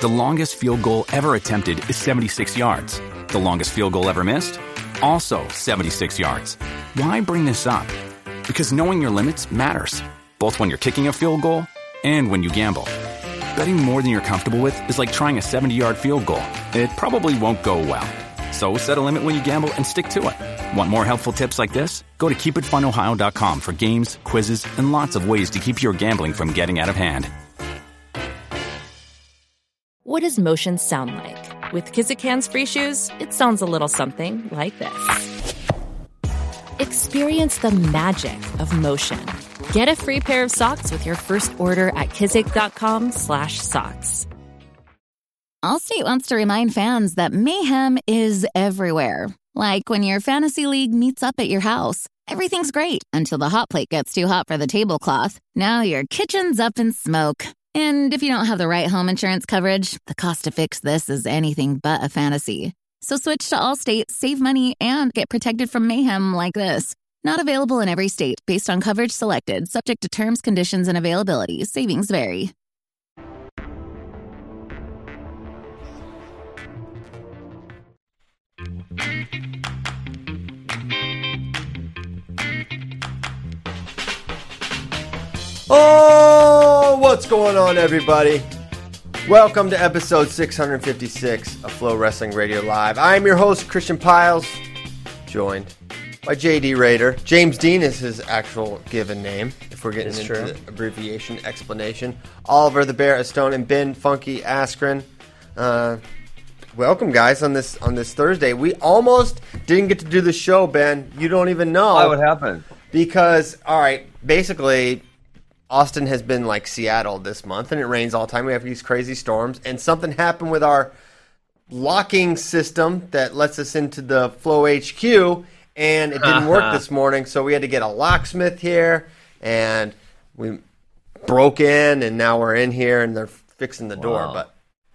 The longest field goal ever attempted is 76 yards. The longest field goal ever missed? Also 76 yards. Why bring this up? Because knowing your limits matters, both when you're kicking a field goal and when you gamble. Betting more than you're comfortable with is like trying a 70-yard field goal. It probably won't go well. So set a limit when you gamble and stick to it. Want more helpful tips like this? Go to keepitfunohio.com for games, quizzes, and lots of ways to keep your gambling from getting out of hand. What does motion sound like? With Kizik hands-free shoes, it sounds a little something like this. Experience the magic of motion. Get a free pair of socks with your first order at kizik.com/socks. Allstate wants to remind fans that mayhem is everywhere. Like when your fantasy league meets up at your house. Everything's great until the hot plate gets too hot for the tablecloth. Now your kitchen's up in smoke. And if you don't have the right home insurance coverage, the cost to fix this is anything but a fantasy. So switch to Allstate, save money, and get protected from mayhem like this. Not available in every state based on coverage selected, subject to terms, conditions, and availability. Savings vary. Oh, what's going on, everybody? Welcome to episode 656 of Flow Wrestling Radio Live. I'm your host, Christian Piles, joined by JD Raider. James Dean is his actual given name, if we're getting into the abbreviation explanation. Oliver the Bear Stone and Ben Funky Askren. Welcome, guys, on this Thursday. We almost didn't get to do the show, Ben. You don't even know. Why? What happened? Because, all right, basically, Austin has been like Seattle this month, and it rains all the time. We have these crazy storms, and something happened with our locking system that lets us into the Flow HQ, and it didn't work this morning, so we had to get a locksmith here, and we broke in, and now we're in here, and they're fixing the door. But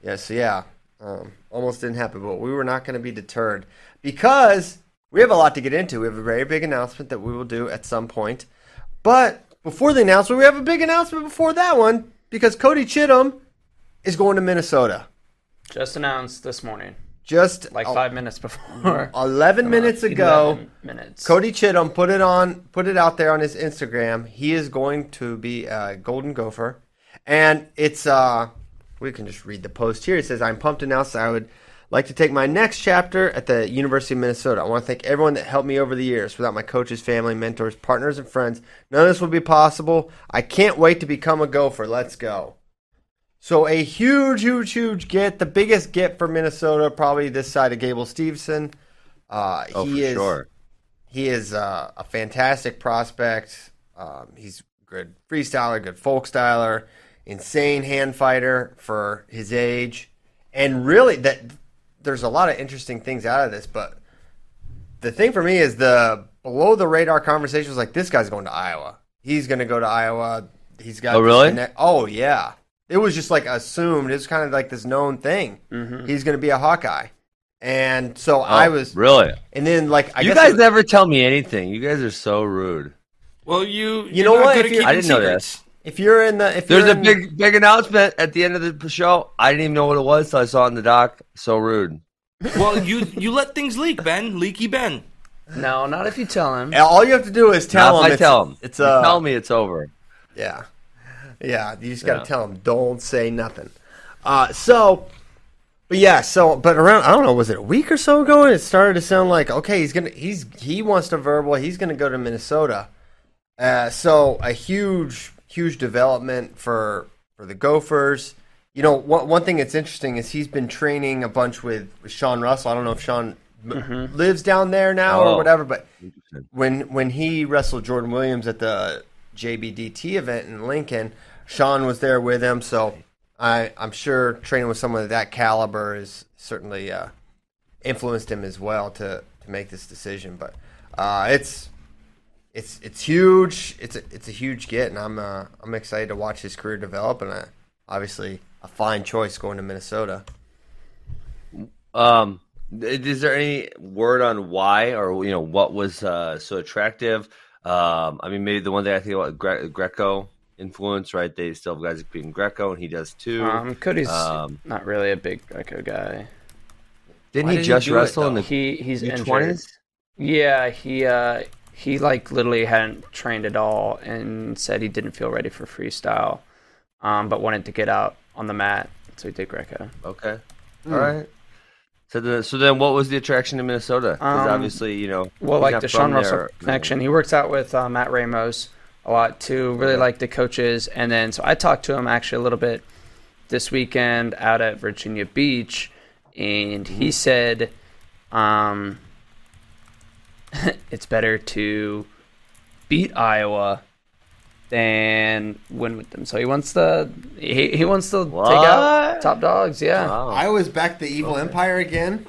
almost didn't happen, but we were not going to be deterred because we have a lot to get into. We have a very big announcement that we will do at some point, but before the announcement, we have a big announcement before that one because Cody Chittum is going to Minnesota. Just announced this morning. Just like 5 minutes before. 11 minutes ago. 11 minutes. Cody Chittum put it out there on his Instagram. He is going to be a Golden Gopher. And it's we can just read the post here. It says, "I'm pumped to announce that I would like to take my next chapter at the University of Minnesota. I want to thank everyone that helped me over the years. Without my coaches, family, mentors, partners, and friends, none of this would be possible. I can't wait to become a Gopher. Let's go." So a huge, huge, huge get. The biggest get for Minnesota, probably this side of Gable Steveson. Sure. He is a fantastic prospect. He's a good freestyler, good folk styler, insane hand fighter for his age. And really, there's a lot of interesting things out of this, but the thing for me is the below the radar conversation was like, this guy's going to Iowa. He's going to go to Iowa. He's got. Oh, really? Oh, yeah. It was just like assumed. It was kind of like this known thing. Mm-hmm. He's going to be a Hawkeye, and so I was really. And then you guys never tell me anything. You guys are so rude. Well, you know what? I didn't know this. There's a big announcement at the end of the show. I didn't even know what it was till I saw it in the doc. So rude. Well, you let things leak, Ben. Leaky Ben. No, not if you tell him. All you have to do is tell him. Tell him. Tell me it's over. Yeah. You just got to tell him. Don't say nothing. But around, I don't know, was it a week or so ago? It started to sound like, okay, he wants to verbal. He's gonna go to Minnesota. So a huge development for the Gophers. You know, one thing that's interesting is he's been training a bunch with Sean Russell. I don't know if Sean lives down there now or whatever, but when he wrestled Jordan Williams at the JBDT event in Lincoln, Sean was there with him. So I'm sure training with someone of that caliber has certainly influenced him as well to make this decision. But it's huge. It's a huge get, and I'm excited to watch his career develop. And obviously a fine choice going to Minnesota. Is there any word on why or what was so attractive? I mean, maybe the one thing I think about Greco. influence, right? They still have guys like beating Greco, and he does too. Cody's not really a big Greco guy. Didn't he just wrestle in the he's U20s? Yeah, he like literally hadn't trained at all and said he didn't feel ready for freestyle, but wanted to get out on the mat, so he did Greco. Okay, all right. So then, what was the attraction to Minnesota? Because obviously, well, like the Sean Russell connection. He works out with Matt Ramos a lot too. Really like the coaches, and then so I talked to him actually a little bit this weekend out at Virginia Beach, and he said, it's better to beat Iowa than win with them. So he wants to take out top dogs. Yeah, Wow. Iowa's back the evil empire again.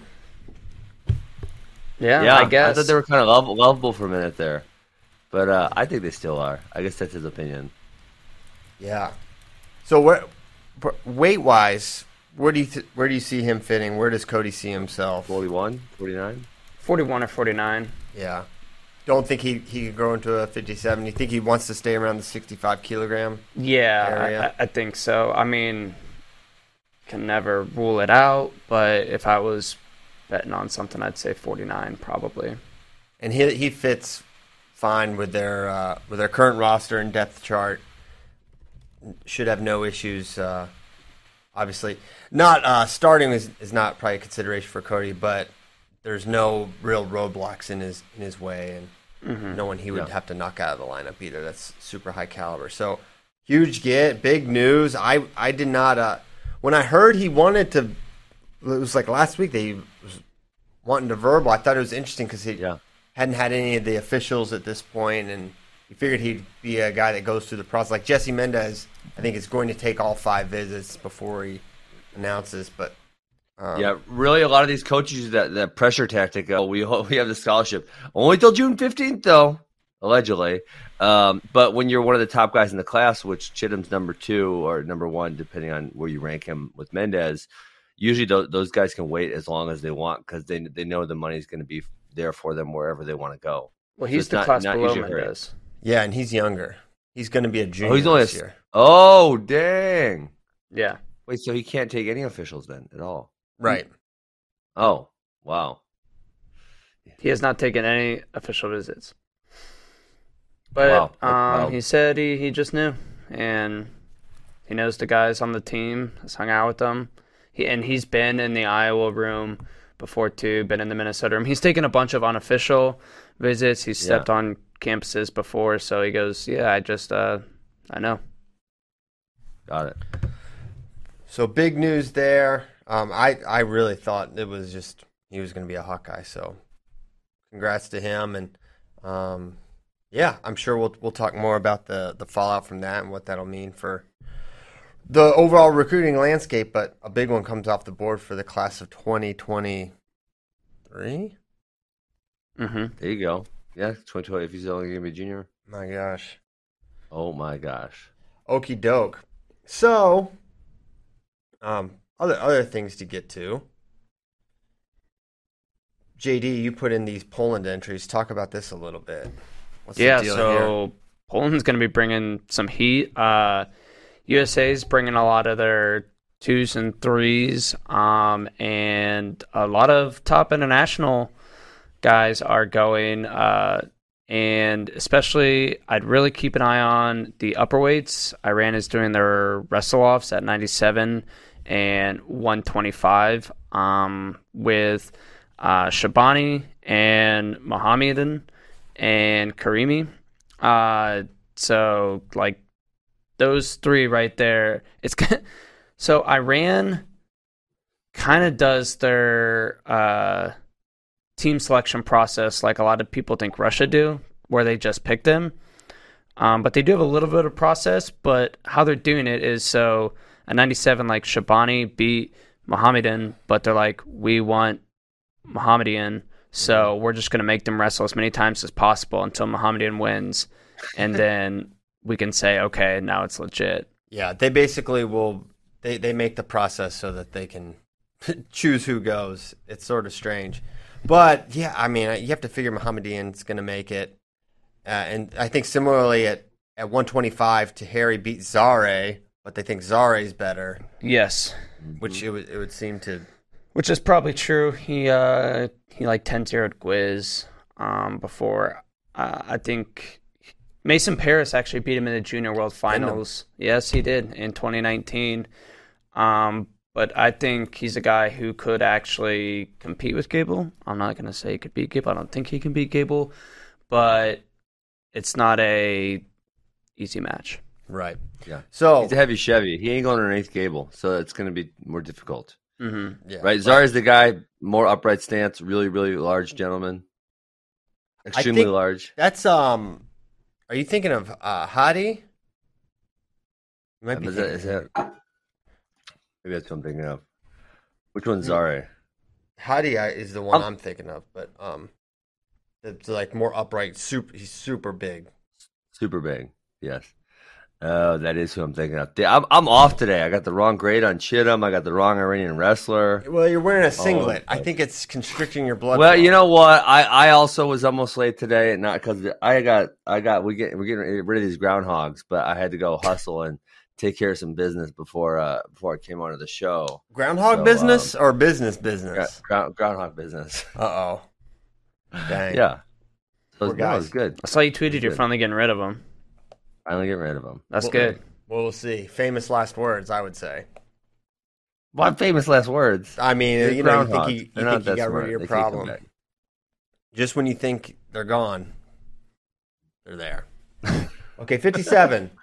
Yeah, I guess. I thought they were kind of lovable for a minute there, but I think they still are. I guess that's his opinion. Yeah. So weight wise, where do you see him fitting? Where does Cody see himself? 41, 49? 41 or 49. Yeah. Don't think he could grow into a 57. You think he wants to stay around the 65 kilogram area? I think so. I mean, can never rule it out, but if I was betting on something, I'd say 49 probably. And he fits fine with their current roster and depth chart. Should have no issues. Obviously, not starting is not probably a consideration for Cody, but there's no real roadblocks in his way, and no one he would have to knock out of the lineup either. That's super high caliber. So huge big news. I did not when I heard he wanted to. It was like last week that he was wanting to verbal. I thought it was interesting because he hadn't had any of the officials at this point, and you figured he'd be a guy that goes through the process. Like Jesse Mendez, I think is going to take all 5 visits before he announces, but. Really, a lot of these coaches use that pressure tactic. We have the scholarship only till June 15th, though, allegedly. But when you're one of the top guys in the class, which Chittum's number 2 or number 1, depending on where you rank him with Mendez, usually those guys can wait as long as they want because they know the money's going to be there for them wherever they want to go. Well, he's the class below Mendez. Yeah, and he's younger. He's going to be a junior he's only this year. Oh, dang. Yeah. Wait, so he can't take any officials then at all? Right. Oh, wow. He has not taken any official visits. But he said he just knew, and he knows the guys on the team, has hung out with them. He's been in the Iowa room before too, been in the Minnesota room. He's taken a bunch of unofficial visits. He's stepped on campuses before, so he goes, I just, I know. Got it. So big news there. I really thought it was just he was going to be a Hawkeye. So congrats to him, and I'm sure we'll talk more about the fallout from that and what that'll mean for the overall recruiting landscape. But a big one comes off the board for the class of 2023. There you go. Yeah, 2020. If he's only going to be a junior. My gosh. Oh my gosh. Okie doke. So, other things to get to. JD, you put in these Poland entries. Talk about this a little bit. What's the deal here? Poland's going to be bringing some heat. USA's bringing a lot of their 2s and 3s, and a lot of top international guys are going. And especially, I'd really keep an eye on the upper weights. Iran is doing their wrestle-offs at 97 and 125 with Shabani and Mohammedan and Karimi. So, like, those 3 right there. So Iran kind of does their team selection process like a lot of people think Russia do, where they just pick them. But they do have a little bit of process, but how they're doing it is so at 97, like Shabani beat Mohammedan, but they're like, we want Mohammedan, so we're just going to make them wrestle as many times as possible until Mohammedan wins. And then we can say, okay, now it's legit. Yeah, they basically will, they make the process so that they can choose who goes. It's sort of strange. But, yeah, I mean, you have to figure Mohammedan's going to make it. And I think similarly at at 125, Tahiri beat Zare, but they think Zare's better, Yes, which it would seem to. which is probably true. He like 10-0'd Gwiz before. I think Mason Paris actually beat him in the Junior World Finals. Yes, he did in 2019. But I think he's a guy who could actually compete with Gable. I'm not going to say he could beat Gable. I don't think he can beat Gable, but it's not a easy match. Right. Yeah. So He's a heavy Chevy. He ain't going underneath Gable, so it's going to be more difficult. Mm-hmm. yeah, Right? Zare's the guy, more upright stance, really, really large gentleman. Extremely think- large. That's Are you thinking of Hadi? You might be Is thinking- that maybe that's what I'm thinking of. Which one's Zare? Hadi is the one I'm thinking of, but it's like more upright. He's super big. Super big. Yes. Oh, that is who I'm thinking of. I'm off today. I got the wrong grade on Chittum. I got the wrong Iranian wrestler. Well, you're wearing a singlet. I think it's constricting your blood. Well, flow. you know what? I also was almost late today, not because we're getting rid of these groundhogs, but I had to go hustle and take care of some business before I came onto the show. Groundhog business or business? Groundhog business. Uh-oh. Dang. Yeah. So Poor it guys. was good. I saw you tweeted you're Good. finally getting rid of him. Finally getting rid of them. That's Well, good. Well, we'll see. Famous last words, I would say. What famous last words? I mean, They're you know, you groundhogs. think you They're not think you that got rid smart. of your They can't come problem. back. Just when you think they're gone, they're there. Okay, 57.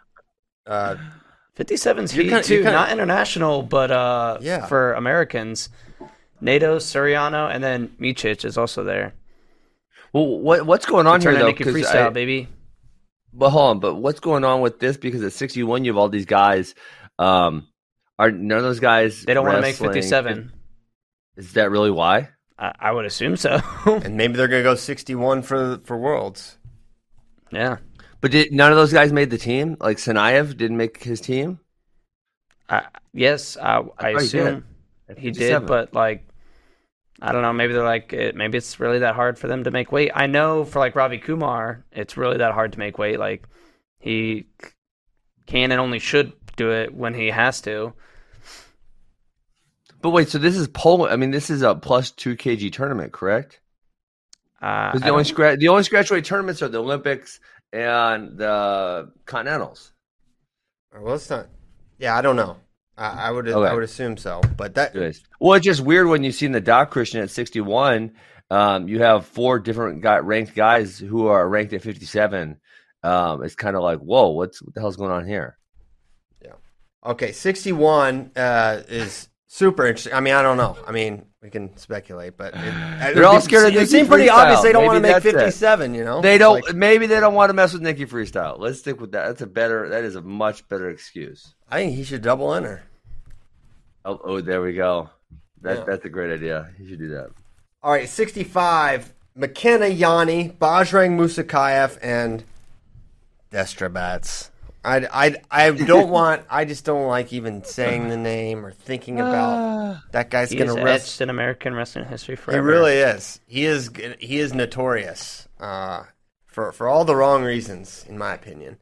57's You're heat kinda- too, you're kinda- not international, but Yeah. for Americans. Nato, Suriano, and then Micic is also there. Well, what's going on here Turn though? Nikki 'Cause freestyle, baby. But hold on, but what's going on with this? Because at 61, you have all these guys. Are none of those guys? They don't want to make wrestling? 57. Is that really why? I would assume so. And maybe they're going to go 61 for Worlds. Yeah. But none of those guys made the team? Like Sanayev didn't make his team? Yes, I thought he assume did. he 57. did, but like, I don't know. Maybe they're like, maybe it's really that hard for them to make weight. I know for like Ravi Kumar, it's really that hard to make weight. Like, he can and only should do it when he has to. But wait, so this is Poland. I mean, this is a plus 2 kg tournament, correct? Because the only scratch weight tournaments are the Olympics and the Continentals. Well, it's not. Yeah, I don't know. I would assume so. But that Well, it's just weird when you see in the Doc Christian at 61, you have 4 different ranked guys who are ranked at 57. It's kind of like, whoa, what the hell's going on here? Yeah. Okay, 61 is super interesting. I mean, I don't know. I mean, we can speculate, but They're all scared of it Nikki seems pretty Freestyle. obvious they don't Maybe want to make that's it. 57. You know, They It's don't. like- Maybe they don't want to mess with Nikki Freestyle. Let's stick with that. That is a much better excuse. I think he should double enter. Oh, there we go. Yeah. That's a great idea. You should do that. All right, 65. McKenna Yanni, Bajrang Musakayev, and Destrabats. I don't want. I just don't like even saying the name or thinking about that guy's He going is to wrestle. etched in American wrestling history He forever. really is. He is notorious for all the wrong reasons, in my opinion.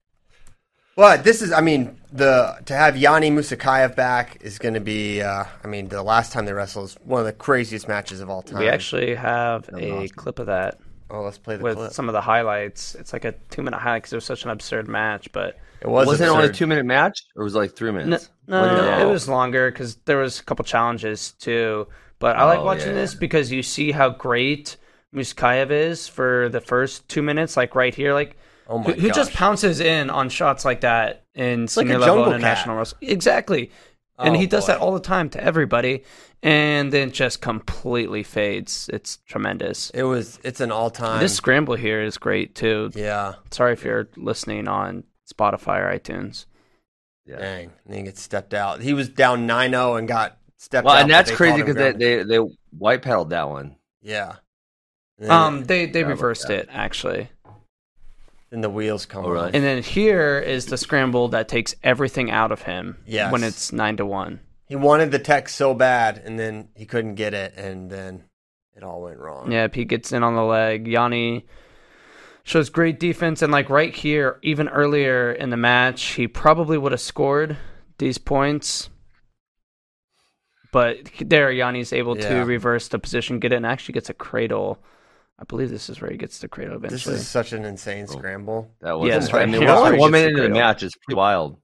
But this is, I mean, to have Yanni Musakayev back is going to be. I mean, the last time they wrestled is one of the craziest matches of all time. We actually have a clip of that Oh, let's play the with clip. some of the highlights. It's like a 2-minute highlight because it was such an absurd match, but It was Wasn't it only a absurd. 2-minute match, or was it like 3 minutes? no, What did it was longer because there was a couple challenges too. But I like Oh, watching yeah. this because you see how great Muskayev is for the first 2 minutes, like right here, like Oh my who just gosh. pounces in on shots like that in like senior a level jungle international cat. wrestling. Exactly. And Oh, he does boy. that all the time to everybody, and then just completely fades. It's tremendous. It's an all-time. This scramble here is great too. Yeah. Sorry if you're listening on Spotify or iTunes. Yeah. Dang. And he gets stepped out. He was down 9-0 and got stepped Well, out. and but that's they crazy called him because grounded. they white paddled that one. Yeah. And They about reversed that. it actually. then the wheels come Oh, really? off. And then here is the scramble that takes everything out of him Yes. when it's 9-1. He wanted the tech so bad, and then he couldn't get it, and then it all went wrong. Yeah, he gets in on the leg. Yanni shows great defense. And like right here, even earlier in the match, he probably would have scored these points. But there, Yanni's able to reverse the position, get it, and actually gets a cradle. I believe this is where he gets the cradle eventually. This is such an insane scramble. That was Yes, right. I mean, we're only 1 minute into the match. It's pretty wild.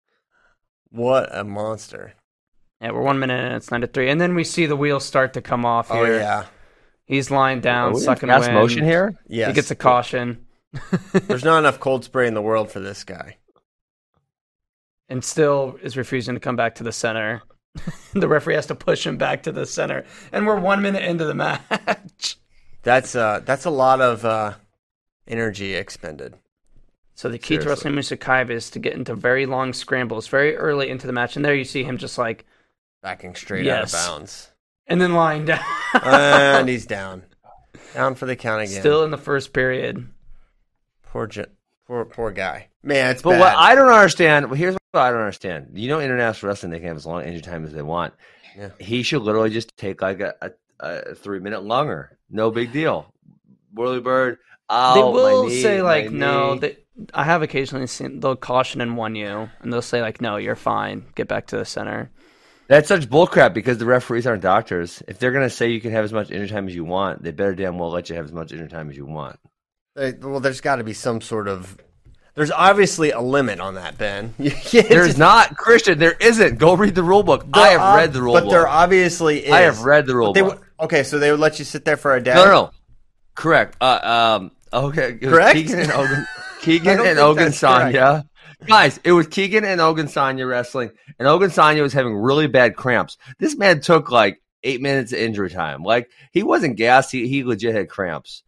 What a monster. Yeah, we're 1 minute and it's 9-3. And then we see the wheels start to come off here. Oh, yeah. He's lying down, sucking fast wind. motion here? Yes. He gets a caution. There's not enough cold spray in the world for this guy. And still is refusing to come back to the center. The referee has to push him back to the center. And we're 1 minute into the match. That's a lot of energy expended. So the key to wrestling Musakaev is to get into very long scrambles very early into the match. And there you see him just like... backing straight out of bounds. And then lying down. And he's down. Down for the count again. Still in the first period. Poor guy. Man, it's but bad. what I don't understand, here's what I don't understand. You know, international wrestling, they can have as long injury time as they want. Yeah. He should literally just take like a 3 minute longer. No big deal. Whirly Bird, they will say like, no, I have occasionally seen, they'll caution and warn you, and they'll say like, no, you're fine. Get back to the center. That's such bullcrap because the referees aren't doctors. If they're going to say you can have as much injury time as you want, they better damn well let you have as much injury time as you want. Well, there's got to be some sort of... There's obviously a limit on that, Ben. There's not, Christian. There isn't. Go read the rule book. I have read the rule book. But there obviously is. I have read the rule book. Okay, so they would let you sit there for a day? No. Correct. Okay. Correct? Keegan and Ogun Sanya. Guys, it was Keegan and Ogun Sanya wrestling, and Ogun Sanya was having really bad cramps. This man took like 8 minutes of injury time. Like, he wasn't gassed. He legit had cramps.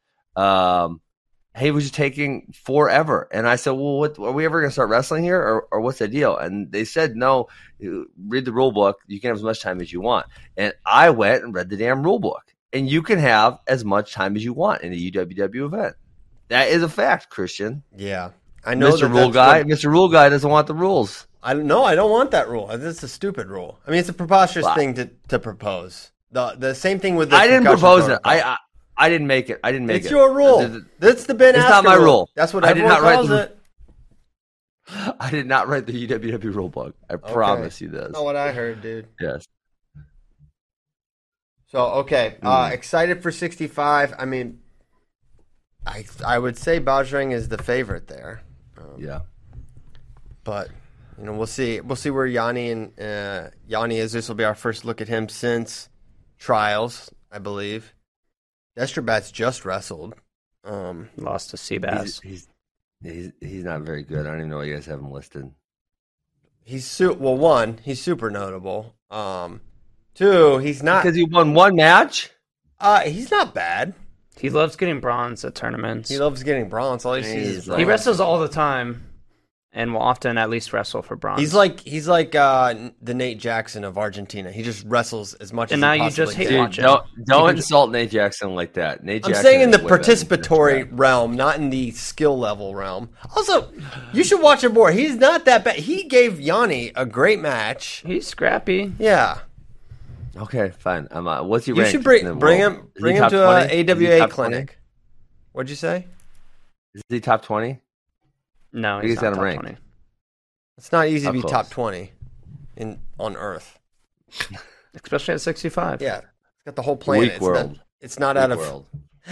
He was just taking forever. And I said, well, what, are we ever going to start wrestling here, or what's the deal? And they said, no, read the rule book. You can have as much time as you want. And I went and read the damn rule book. And you can have as much time as you want in a UWW event. That is a fact, Christian. Yeah. I know Mr. Rule Guy. Mr. Rule Guy doesn't want the rules. I don't want that rule. It's a stupid rule. I mean, it's a preposterous thing to propose. The same thing with the I didn't propose it. I didn't make it. It's your rule. That's the Ben Askren. It's not my rule. That's what everyone calls it. I did not write the UWW rule book. I promise you this. That's not what I heard, dude. Yes. So, excited for 65. I mean, I would say Bajrang is the favorite there. Yeah. But, we'll see. We'll see where Yanni is. This will be our first look at him since Trials, I believe. Destrobat's just wrestled. Lost to Seabass. He's not very good. I don't even know why you guys have him listed. He's super notable. Two, he's not, because he won one match. He's not bad. He loves getting bronze at tournaments. He loves getting bronze. All he sees is bronze. He wrestles all the time, and will often at least wrestle for bronze. He's like the Nate Jackson of Argentina. He just wrestles as much as he possibly can. And now you just hate watching. Don't insult Nate Jackson like that. I'm saying in the participatory realm, not in the skill level realm. Also, you should watch him more. He's not that bad. He gave Yanni a great match. He's scrappy. Yeah. Okay, fine. What's he ranked? You should bring him to an AWA clinic. 20? What'd you say? Is he top 20? No, he's not top 20. It's not easy to be top 20 on Earth. Especially at 65. Yeah. It's got the whole planet. Weak world. It's not out of... World.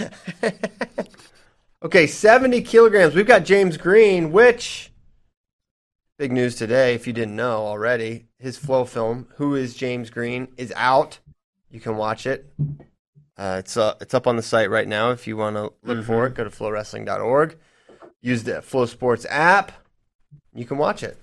Okay, 70 kilograms. We've got James Green, which... Big news today, if you didn't know already. His Flow film, Who is James Green, is out. You can watch it. It's up on the site right now if you want to look for it. Go to flowwrestling.org. Use the Flow Sports app. You can watch it.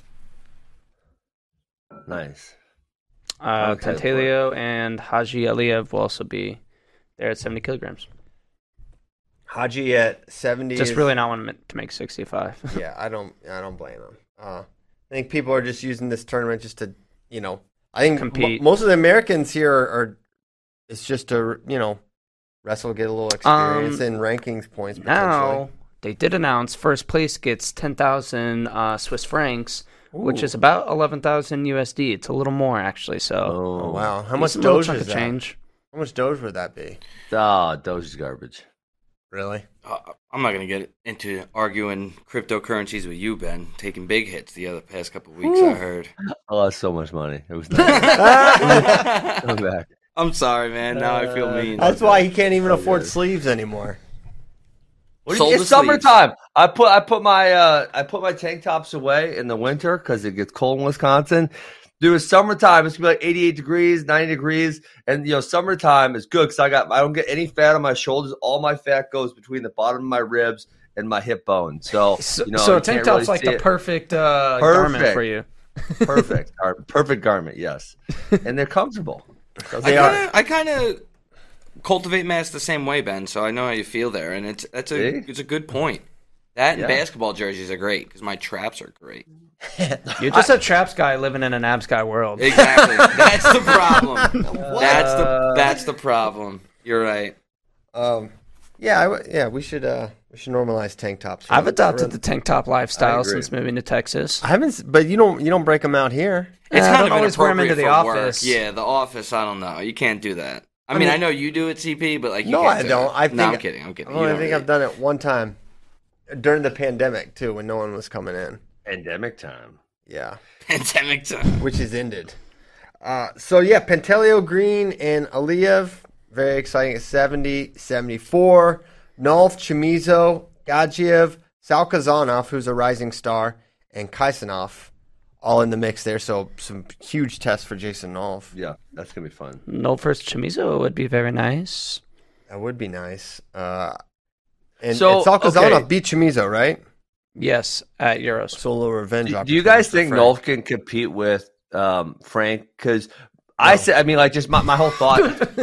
Nice. Tantalio and Haji Aliyev will also be there at 70 kilograms. Haji at 70. Just really not wanting to make 65. Yeah, I don't blame him. I think people are just using this tournament just to, I think compete. Most of the Americans here are it's just to, wrestle, get a little experience in rankings points. Now, they did announce first place gets 10,000 Swiss francs, which is about 11,000 USD. It's a little more, actually. So, oh wow. How much Doge is that? Change. How much Doge would that be? Doge is garbage. Really? I'm not going to get into arguing cryptocurrencies with you, Ben. Taking big hits the past couple of weeks, I heard. I lost so much money. It was nice. Come back. I'm sorry, man. Now I feel mean. That's why he can't even afford sleeves anymore. It's summertime. I put my tank tops away in the winter because it gets cold in Wisconsin. Dude, it's summertime. It's gonna be like 88 degrees, 90 degrees, and summertime is good because I don't get any fat on my shoulders. All my fat goes between the bottom of my ribs and my hip bone. So a tank top's like the perfect garment for you. Perfect garment, yes, and they're comfortable. I kind of cultivate mass the same way, Ben. So I know how you feel there, and it's a good point. That and basketball jerseys are great because my traps are great. You're just a traps guy living in an abs guy world. Exactly. That's the problem. That's the problem. You're right. We should normalize tank tops. I've adopted the tank top lifestyle since moving to Texas. I haven't, but you don't break them out here. It's kind of always wear them into the office. Work. Yeah, the office. I don't know. You can't do that. I mean, I know you do it, CP, but like, I don't. I'm kidding. I think I've done it one time during the pandemic too, when no one was coming in. Pandemic time. Yeah. Pandemic time. Which is ended. Pantelio Green and Aliyev, very exciting at 70, 74. Nolf, Chamizo, Gadzhiev, Salkazanov, who's a rising star, and Kaisanov, all in the mix there. So some huge tests for Jason Nolf. Yeah, that's going to be fun. Nolf versus Chamizo would be very nice. That would be nice. And Salkazanov beat Chamizo, right? Yes, at Euros. So a little revenge. Do you guys think Nolf can compete with Frank? Because my whole thought.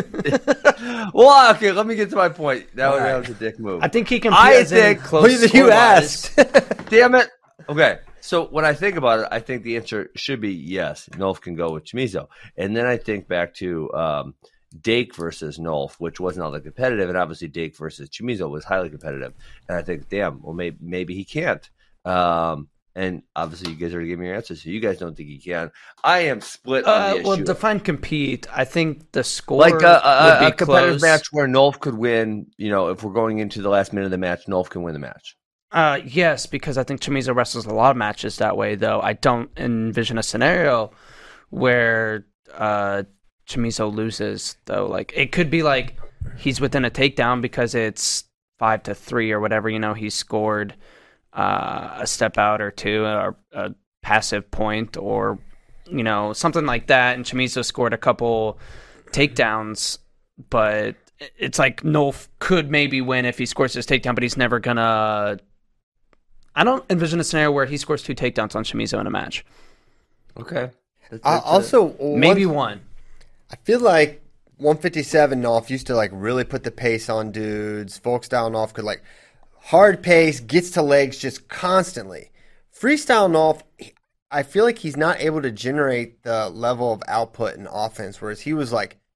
Well, okay, let me get to my point. That was a dick move. I think he can. I think close. You asked. Damn it. Okay, so when I think about it, I think the answer should be yes. Nolf can go with Chamizo, and then I think back to Dake versus Nolf, which wasn't all that competitive, and obviously Dake versus Chamizo was highly competitive. And I think, maybe he can't. And obviously, you guys already gave me your answer, so you guys don't think he can. I am split on the issue. Well, define compete. I think the score like a would be competitive close. match where Nolf could win. If we're going into the last minute of the match, Nolf can win the match. Yes, because I think Chamizo wrestles a lot of matches that way. Though I don't envision a scenario where Chamizo loses. Though, like it could be like he's within a takedown because it's 5-3 or whatever. He scored a step out or two, or a passive point, or something like that. And Chamizo scored a couple takedowns, but it's like Nolf could maybe win if he scores his takedown, but he's never gonna. I don't envision a scenario where he scores 2 takedowns on Chamizo in a match. Okay. Maybe one. I feel like 157 Nolf used to like really put the pace on dudes. Folkstyle Nolf could like hard pace, gets to legs just constantly. Freestyle Nolf, I feel like he's not able to generate the level of output and offense, whereas he was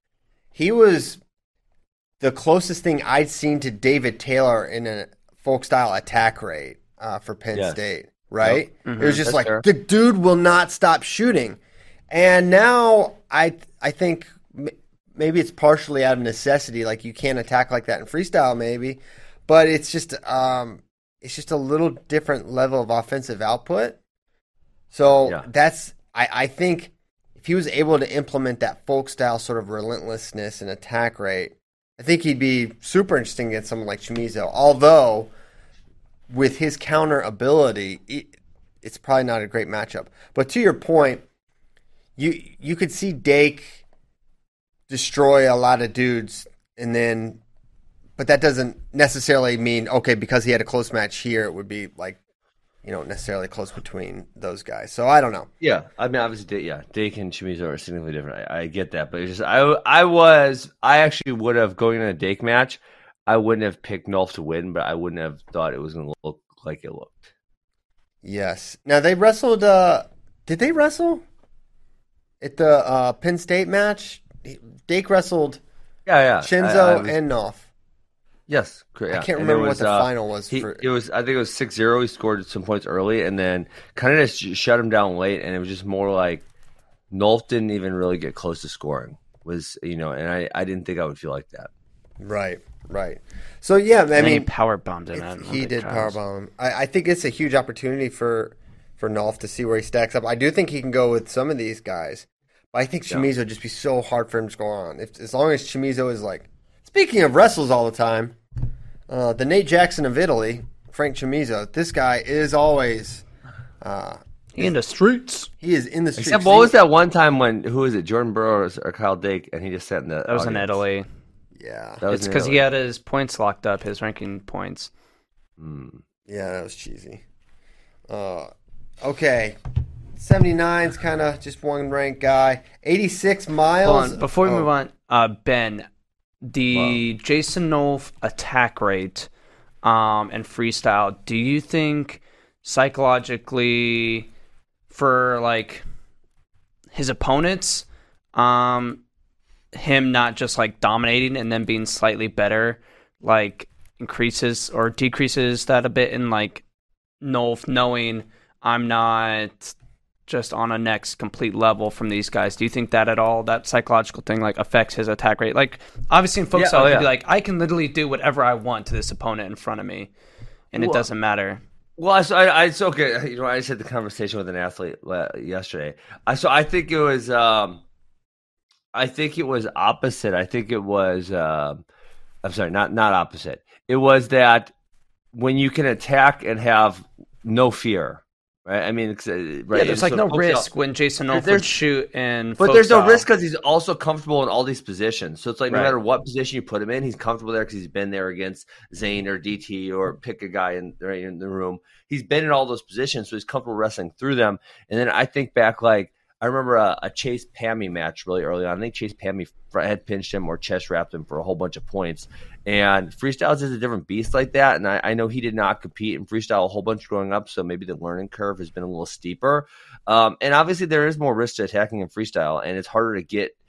the closest thing I'd seen to David Taylor in a folk style attack rate for Penn State, right? Yep. Mm-hmm. It was just That's fair. The dude will not stop shooting. And now I think maybe it's partially out of necessity, like you can't attack like that in freestyle maybe, but it's just a little different level of offensive output. So I think if he was able to implement that folk style sort of relentlessness and attack rate, I think he'd be super interesting against someone like Chamizo. Although, with his counter ability, it's probably not a great matchup. But to your point, you could see Dake destroy a lot of dudes, but that doesn't necessarily mean, okay, because he had a close match here, it would be like, necessarily close between those guys. So I don't know. Yeah, I mean, obviously, Dake and Chamizo are significantly different. I get that, but it's just I actually would have, going in a Dake match, I wouldn't have picked Nolf to win, but I wouldn't have thought it was going to look like it looked. Yes. Now they wrestled. Did they wrestle at the Penn State match? Dake wrestled. Yeah. Shinzo and Nolf. Yes, correct. Yeah. I can't remember what the final was. I think it was 6-0. He scored some points early, and then kind of just shut him down late. And it was just more like Nolf didn't even really get close to scoring. And I didn't think I would feel like that. Right. So yeah, I mean, he power bombed in it. He did power bomb. I think it's a huge opportunity for Nolf to see where he stacks up. I do think he can go with some of these guys, but I think Chamizo would just be so hard for him to go on. As long as Chamizo is like, speaking of wrestles all the time, the Nate Jackson of Italy, Frank Chamizo. This guy is always. He in the streets. He is in the streets. Except what was that one time when, who was it, Jordan Burroughs or Kyle Dake, and he just sat in the That was in Italy. Yeah. It's because he had his points locked up, his ranking points. Yeah, that was cheesy. Okay. 79's kind of just one rank guy. 86 miles. Hold on, before we move on, Ben, the Jason Nolf attack rate and freestyle, do you think psychologically for like his opponents, him not just like dominating and then being slightly better, like increases or decreases that a bit in like Nolf knowing I'm not just on a next complete level from these guys? Do you think that at all, that psychological thing, like affects his attack rate? Like obviously in folk style, it'd be like, I can literally do whatever I want to this opponent in front of me and it doesn't matter. Well, I okay. You know, I just had the conversation with an athlete yesterday. I think it was opposite. I think it was. I'm sorry, not opposite. It was that when you can attack and have no fear, right? I mean, right? Yeah, there's like no risk when Jason Nolf would shoot but there's no risk because he's also comfortable in all these positions. So it's like no matter what position you put him in, he's comfortable there because he's been there against Zane or DT or pick a guy in the room. He's been in all those positions, so he's comfortable wrestling through them. And then I think back, like I remember a Chase Pammy match really early on. I think Chase Pammy head pinched him or chest wrapped him for a whole bunch of points. And freestyles is a different beast like that. And I know he did not compete in freestyle a whole bunch growing up, so maybe the learning curve has been a little steeper. And obviously there is more risk to attacking in freestyle, and it's harder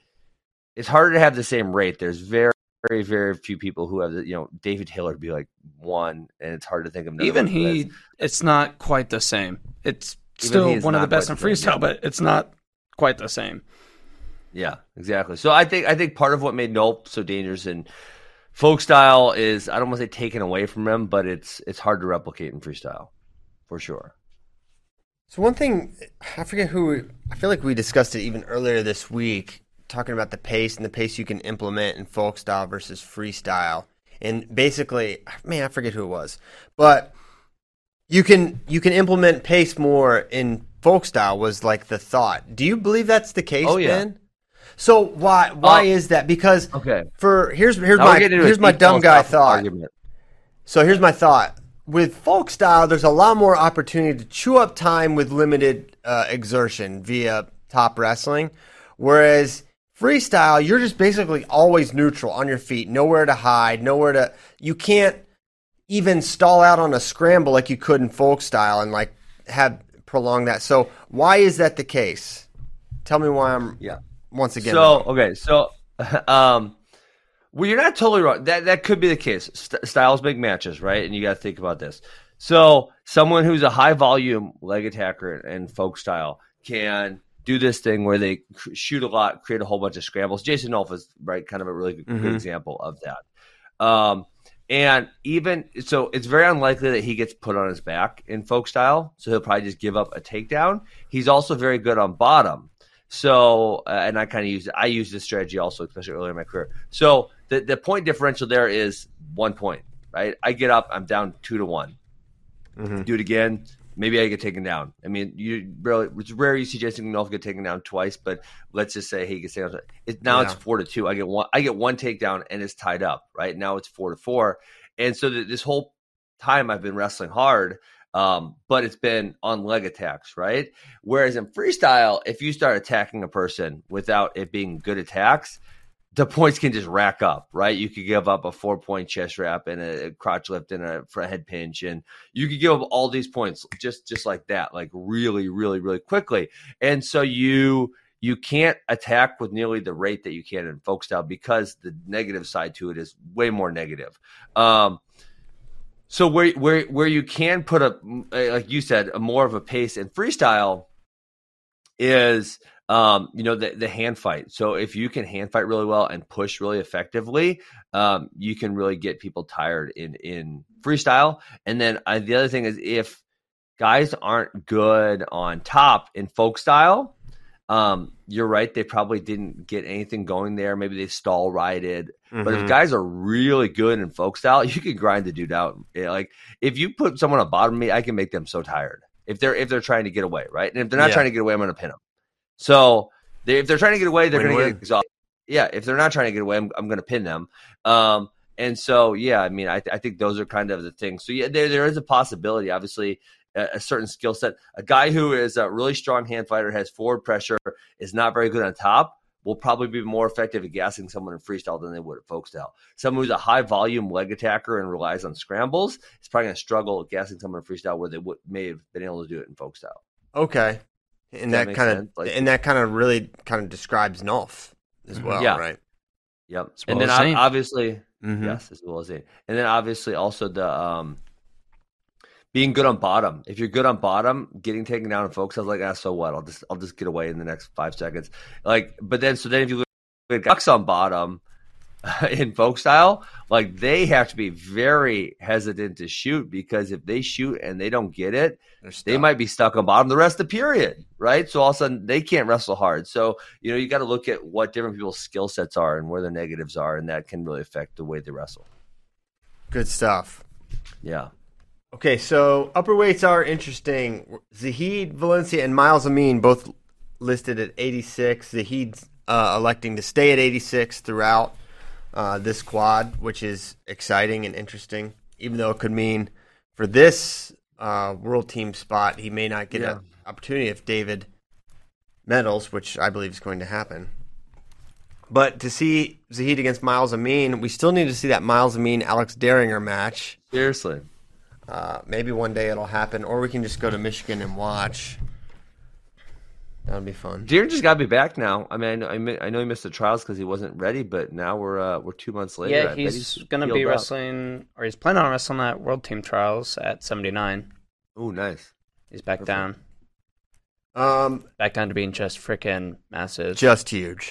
to have the same rate. There's very, very, very few people who have David Taylor would be like one, and it's hard to think of. Even it's not quite the same. It's still one of the best in freestyle, but it's not quite the same. Yeah, exactly. So I think part of what made Nolf so dangerous in folk style is, I don't want to say taken away from him, but it's hard to replicate in freestyle, for sure. So one thing, I feel like we discussed it even earlier this week, talking about the pace and the pace you can implement in folk style versus freestyle. And basically, man, I forget who it was, but you can implement pace more in folk style was like the thought. Do you believe that's the case, Ben? So why is that? Because here's my dumb guy thought. Argument. So here's my thought. With folk style, there's a lot more opportunity to chew up time with limited exertion via top wrestling, whereas freestyle, you're just basically always neutral on your feet, nowhere to hide, you can't even stall out on a scramble like you could in folk style and like have prolong that. So why is that the case? Tell me why I'm once again. So well, you're not totally wrong. That could be the case. Styles make matches, right? And you got to think about this. So someone who's a high volume leg attacker in folk style can do this thing where they shoot a lot, create a whole bunch of scrambles. Jason Nolf is kind of a really good example of that. And even so, it's very unlikely that he gets put on his back in folk style. So he'll probably just give up a takedown. He's also very good on bottom. So, and I use this strategy also, especially earlier in my career. So the point differential there is 1 point, right? I get up, I'm down 2-1. Do it again. Maybe I get taken down. I mean, it's rare you see Jason Nolf get taken down twice, but let's just say he gets taken down. It's 4-2. I get one takedown and it's tied up, right? Now it's 4-4. And so this whole time I've been wrestling hard, but it's been on leg attacks, right? Whereas in freestyle, if you start attacking a person without it being good attacks, the points can just rack up, right? You could give up a 4-point chest wrap and a crotch lift and a front head pinch, and you could give up all these points just like that, like really, really, really quickly. And so you can't attack with nearly the rate that you can in folk style because the negative side to it is way more negative. So where you can put like you said, a more of a pace in freestyle is the hand fight. So if you can hand fight really well and push really effectively, you can really get people tired in freestyle. And then the other thing is if guys aren't good on top in folk style, you're right. They probably didn't get anything going there. Maybe they stall righted. Mm-hmm. But if guys are really good in folk style, you can grind the dude out. Like if you put someone on bottom of me, I can make them so tired if they're trying to get away, right? And if they're not trying to get away, I'm going to pin them. So if they're trying to get away, they're going to get exhausted. Yeah, if they're not trying to get away, I'm going to pin them. And so I mean, I think those are kind of the things. So there is a possibility, obviously. A certain skill set. A guy who is a really strong hand fighter, has forward pressure, is not very good on top, will probably be more effective at gassing someone in freestyle than they would at folk style. Someone who's a high volume leg attacker and relies on scrambles is probably going to struggle at gassing someone in freestyle where they may have been able to do it in folk style. Okay. And that kind of really kind of describes Nolf as well, right? Yep. And then obviously, yes, as well as it. And then obviously also the being good on bottom. If you're good on bottom, getting taken down in folks, I was like, so what? I'll just get away in the next 5 seconds. But then if you look at guys on bottom in folk style, like they have to be very hesitant to shoot because if they shoot and they don't get it, they might be stuck on bottom the rest of the period, right? So all of a sudden they can't wrestle hard. So you got to look at what different people's skill sets are and where their negatives are, and that can really affect the way they wrestle. Good stuff. Yeah. Okay, so upper weights are interesting. Zahid Valencia and Miles Amin both listed at 86. Zahid's electing to stay at 86 throughout this quad, which is exciting and interesting, even though it could mean for this world team spot, he may not get an opportunity if David medals, which I believe is going to happen. But to see Zahid against Miles Amin, we still need to see that Miles Amin-Alex Daringer match. Seriously. Maybe one day it'll happen, or we can just go to Michigan and watch. That would be fun. Deere just got to be back now. I mean, I know he missed the trials because he wasn't ready, but now we're 2 months later. Yeah, he's going to be wrestling, or he's planning on wrestling at World Team Trials at 79. Oh, nice. He's back down. Back down to being just freaking massive. Just huge.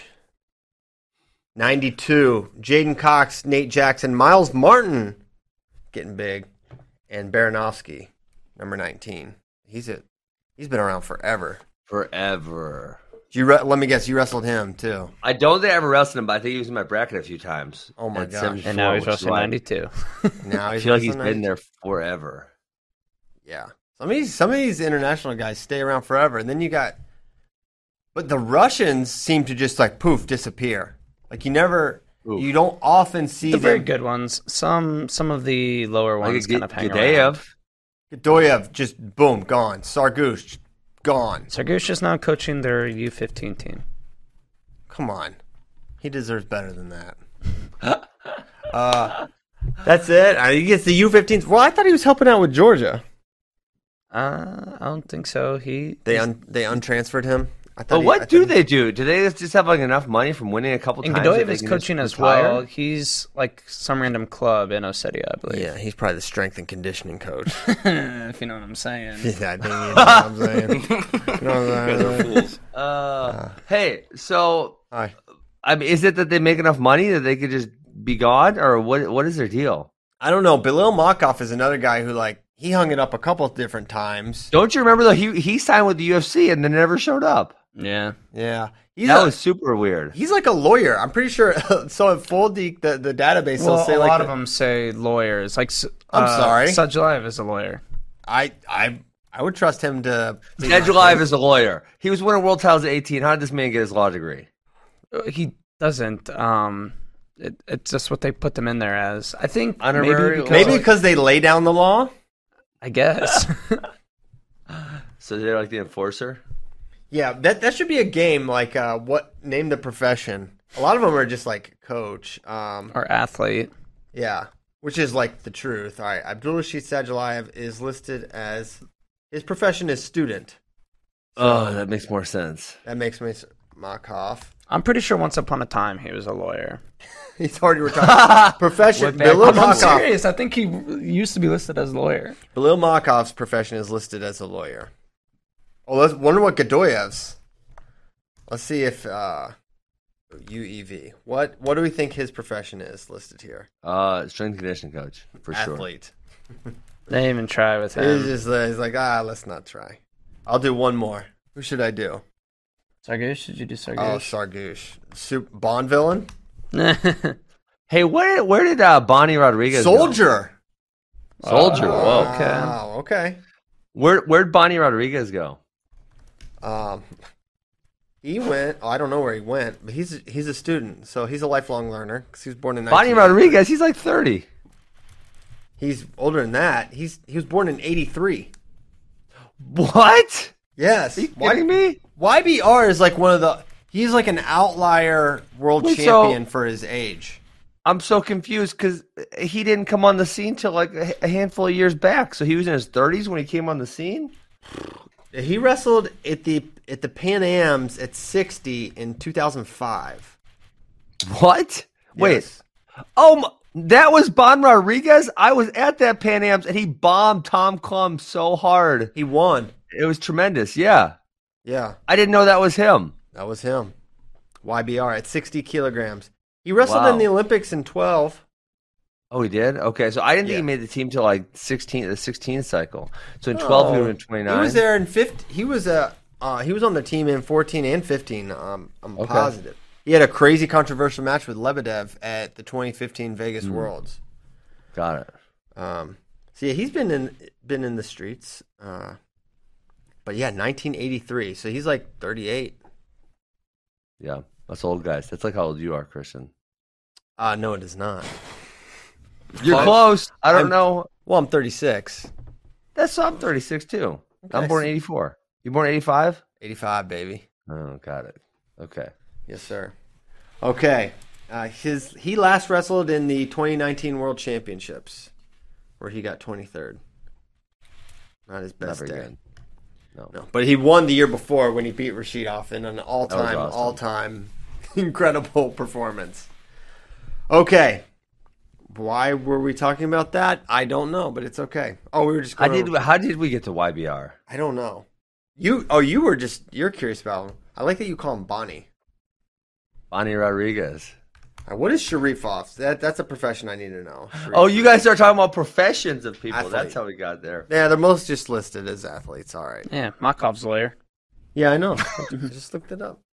92. Jaden Cox, Nate Jackson, Miles Martin getting big. And Baranovsky, number 19. He's been around forever. Forever. Let me guess, you wrestled him too. I don't think I ever wrestled him, but I think he was in my bracket a few times. Oh my gosh. And now he's wrestling 92. I feel like he's been there forever. Yeah. Some of these international guys stay around forever. And then but the Russians seem to just poof, disappear. Like you don't often see the very good ones. Some of the lower ones kind of hang around. Gedoyev, just boom, gone. Sargush, gone. Sargush is now coaching their U15 team. Come on. He deserves better than that. That's it? He gets the U15s. Well, I thought he was helping out with Georgia. I don't think so. They untransferred him? But what do they do? Do they just have enough money from winning a couple times? And Gedoyev is coaching as well. He's some random club in Ossetia, I believe. Yeah, he's probably the strength and conditioning coach. If you know what I'm saying. Yeah, I think you know what I'm saying. Hey, so hi. Is it that they make enough money that they could just be gone, or what is their deal? I don't know. Belil Makov is another guy who he hung it up a couple of different times. Don't you remember though? He signed with the UFC and then never showed up. Yeah. That was super weird. He's like a lawyer. I'm pretty sure. So at Foldeek, the database will say a lot of them say lawyers. I'm sorry, Sadulayev is a lawyer. I would trust him to. Sadulayev is a lawyer. He was winning world titles at 18. How did this man get his law degree? He doesn't. It's just what they put them in there as. I think maybe because they lay down the law. I guess. So they're like the enforcer? Yeah, that should be a game name the profession. A lot of them are just coach. Or athlete. Yeah, which is the truth. All right, Abdulrashid Sadulayev is listed as, his profession is student. So that makes more sense. That makes me Makov. I'm pretty sure once upon a time he was a lawyer. He's already retired. Profession. Belil Makov. I'm serious. I think he used to be listed as a lawyer. Belil Makov's profession is listed as a lawyer. Oh, let's wonder what Gedoyev's. Let's see if UEV. What do we think his profession is listed here? Strength and conditioning coach for sure. Athlete. They didn't even try with him. He's like, let's not try. I'll do one more. Who should I do? Sargouche? Did you do Sargouche? Oh, Sargouche. Bond villain? Hey, where did Bonnie Rodriguez Soldier. go? Soldier. Whoa. Wow, okay. Where'd Bonnie Rodriguez go? He went. I don't know where he went, but he's a student, so he's a lifelong learner because he was born in. Bonnie Rodriguez. He's like 30. He's older than that. He was born in '83. What? Yes. Are you kidding me? YBR is like one of the. He's like an outlier world champion for his age. I'm so confused because he didn't come on the scene till like a handful of years back. So he was in his 30s when he came on the scene. He wrestled at the Pan Ams at 60 in 2005. What? Wait. Yes. That was Bon Rodriguez? I was at that Pan Ams and he bombed Tom Clum so hard. He won. It was tremendous. Yeah. Yeah. I didn't know that was him. That was him. YBR at 60 kilograms. He wrestled in the Olympics in 12. Oh, he did? Okay, so I didn't think he made the team till like the 16th cycle. So in 12 he was in 29. He was there in 15. He was on the team in 14 and 15. I'm positive. He had a crazy controversial match with Lebedev at the 2015 Vegas Worlds. Got it. So yeah, he's been in the streets. But yeah, 1983. So he's like 38. Yeah, that's old, guys. That's like how old you are, Christian. No, it is not. You're close. I don't know. Well, I'm 36. I'm 36 too. Okay. I'm born in 84. You born in 85? 85, baby. Oh, got it. Okay. Yes, sir. Okay. He last wrestled in the 2019 World Championships, where he got 23rd. Not his best day. Good. No, but he won the year before when he beat Rashidov in an all-time, awesome. incredible performance. Okay. Why were we talking about that? I don't know, but it's okay. Oh, we were just going How did we get to YBR? I don't know. You're curious about him. I like that you call him Bonnie. Bonnie Rodriguez. What is Sharifov? That's a profession I need to know. Oh, you guys are talking about professions of people. Athlete. That's how we got there. Yeah, they're most just listed as athletes. All right. Yeah, Makov's lawyer. Yeah, I know. I just looked it up.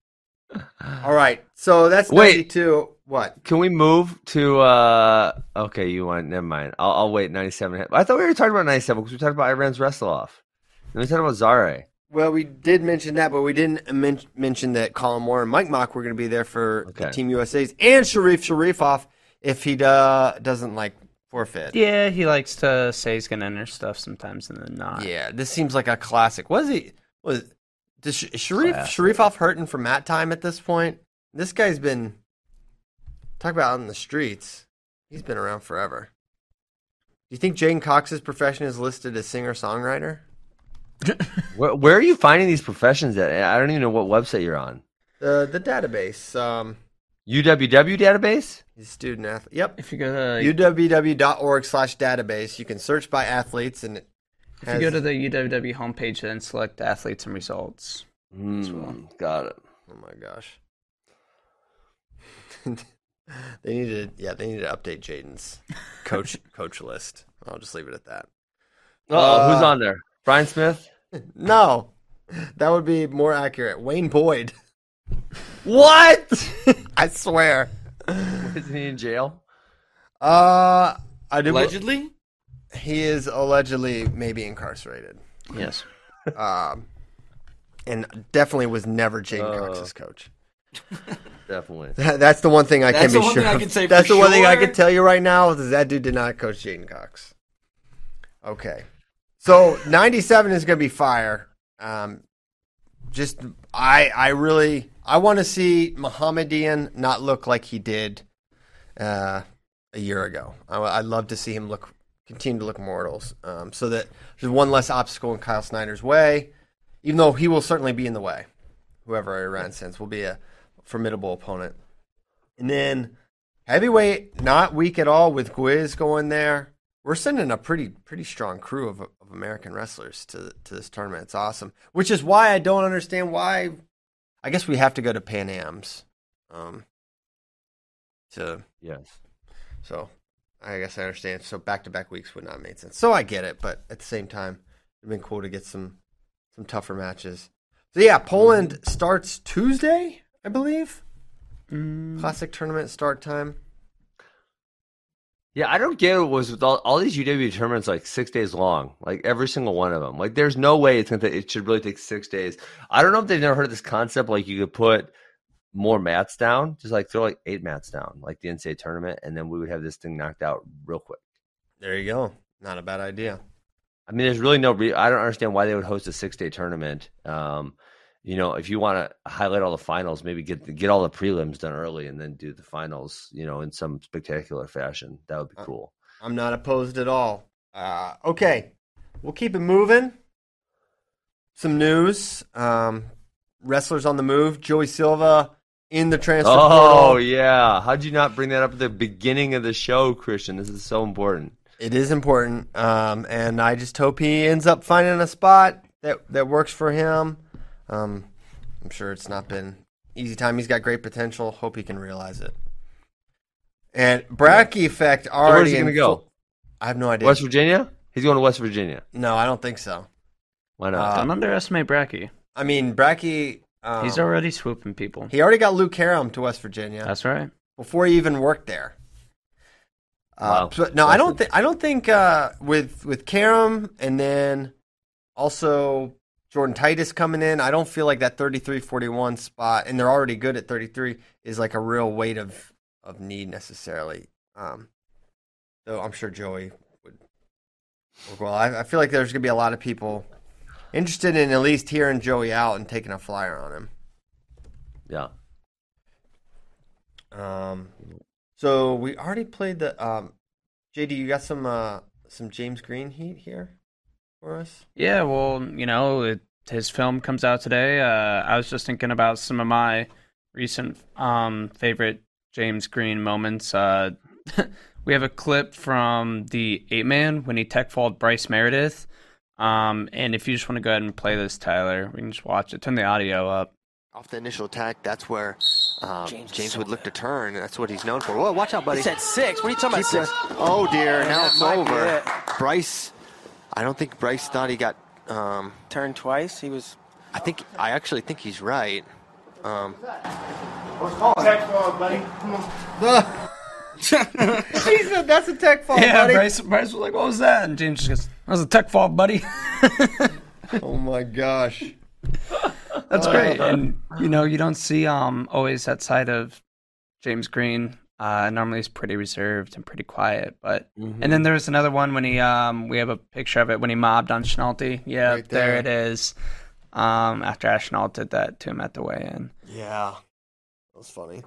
All right. So that's 92. What? Can we move to okay, you want never mind. I'll wait 97. I thought we were talking about 97 because we talked about Iran's Wrestleoff. And we talked about Zare. Well, we did mention that, but we didn't mention that Colin Moore and Mike Mock were going to be there for the Team USA's and Sharifov if he doesn't forfeit. Yeah, he likes to say he's going to enter stuff sometimes and then not. Yeah, this seems like a classic. Is Sharifov hurting for mat time at this point? This guy's been talk about out in the streets. He's been around forever. Do you think Jaden Cox's profession is listed as singer-songwriter? Where are you finding these professions at? I don't even know what website you're on. The database. UWW database? He's a student athlete. Yep. If you go to uww.org/database, you can search by athletes. And if you go to the UWW homepage, then select athletes and results. Got it. Oh my gosh. They need to update Jaden's coach list. I'll just leave it at that. Who's on there? Brian Smith? No, that would be more accurate. Wayne Boyd. What? I swear. Isn't he in jail? I do. Allegedly? He is allegedly maybe incarcerated. Yes. And definitely was never Jaden Cox's coach. Definitely. That's the one thing I can be sure of. That's the one thing I can tell you right now is that dude did not coach Jaden Cox. Okay. So 97 is going to be fire. I want to see Mohammedian not look like he did a year ago. I'd love to see him continue to look mortals. So that there's one less obstacle in Kyle Snyder's way, even though he will certainly be in the way. Whoever Iran sends will be a formidable opponent. And then heavyweight, not weak at all with Guiz going there. We're sending a pretty strong crew of American wrestlers to this tournament. It's awesome. Which is why I don't understand why I guess we have to go to Pan Am's. Yes. So I guess I understand. So back-to-back weeks would not make sense. So I get it, but at the same time, it'd been cool to get some tougher matches. So yeah, Poland starts Tuesday, I believe. Classic tournament start time. Yeah, I don't get it. Was with all these UW tournaments like 6 days long, like every single one of them. Like, there's no way it should really take 6 days. I don't know if they've never heard of this concept. Like, you could put more mats down, just like throw like 8 mats down, like the NCAA tournament, and then we would have this thing knocked out real quick. There you go. Not a bad idea. I mean, there's really no. I don't understand why they would host a 6-day tournament. If you want to highlight all the finals, maybe get all the prelims done early and then do the finals, in some spectacular fashion. That would be cool. I'm not opposed at all. Okay, we'll keep it moving. Some news. Wrestlers on the move. Joey Silva in the transfer portal. Oh, yeah. How'd you not bring that up at the beginning of the show, Christian? This is so important. It is important. And I just hope he ends up finding a spot that works for him. I'm sure it's not been easy time. He's got great potential. Hope he can realize it. And Bracky effect already. Where's he going to go? I have no idea. West Virginia? He's going to West Virginia. No, I don't think so. Why not? Don't underestimate Bracky. I mean, Bracky. He's already swooping people. He already got Luke Harum to West Virginia. That's right. Before he even worked there. Wow. So, no, I don't think with Karam and then also Jordan Titus coming in, I don't feel like that 33-41 spot, and they're already good at 33, is like a real weight of need necessarily. Though I'm sure Joey would work well. I feel like there's going to be a lot of people interested in at least hearing Joey out and taking a flyer on him. Yeah. So we already played the JD, you got some James Green heat here for us? Yeah, well, his film comes out today. I was just thinking about some of my recent favorite James Green moments. We have a clip from the 8-Man when he tech-falled Bryce Meredith. And if you just want to go ahead and play this, Tyler, we can just watch it. Turn the audio up. Off the initial attack, that's where James would look to turn. That's what he's known for. Whoa, watch out, buddy. He said 6. What are you talking about, 6? Oh, dear. Now it's over. Bryce, I don't think Bryce thought he got... turned twice? He was... I actually think he's right. What's called? Tech fall, buddy. Come on. He said, that's a tech fall, buddy. Bryce was like, what was that? And James just goes, that was a tech fall, buddy. Oh, my gosh. That's great. And, you don't see always that side of James Green. Normally he's pretty reserved and pretty quiet. But And then there's another one when he, we have a picture of it when he mobbed on Schnalte. Yeah, right there it is. After Ashnault did that to him at the weigh-in. Yeah. That was funny.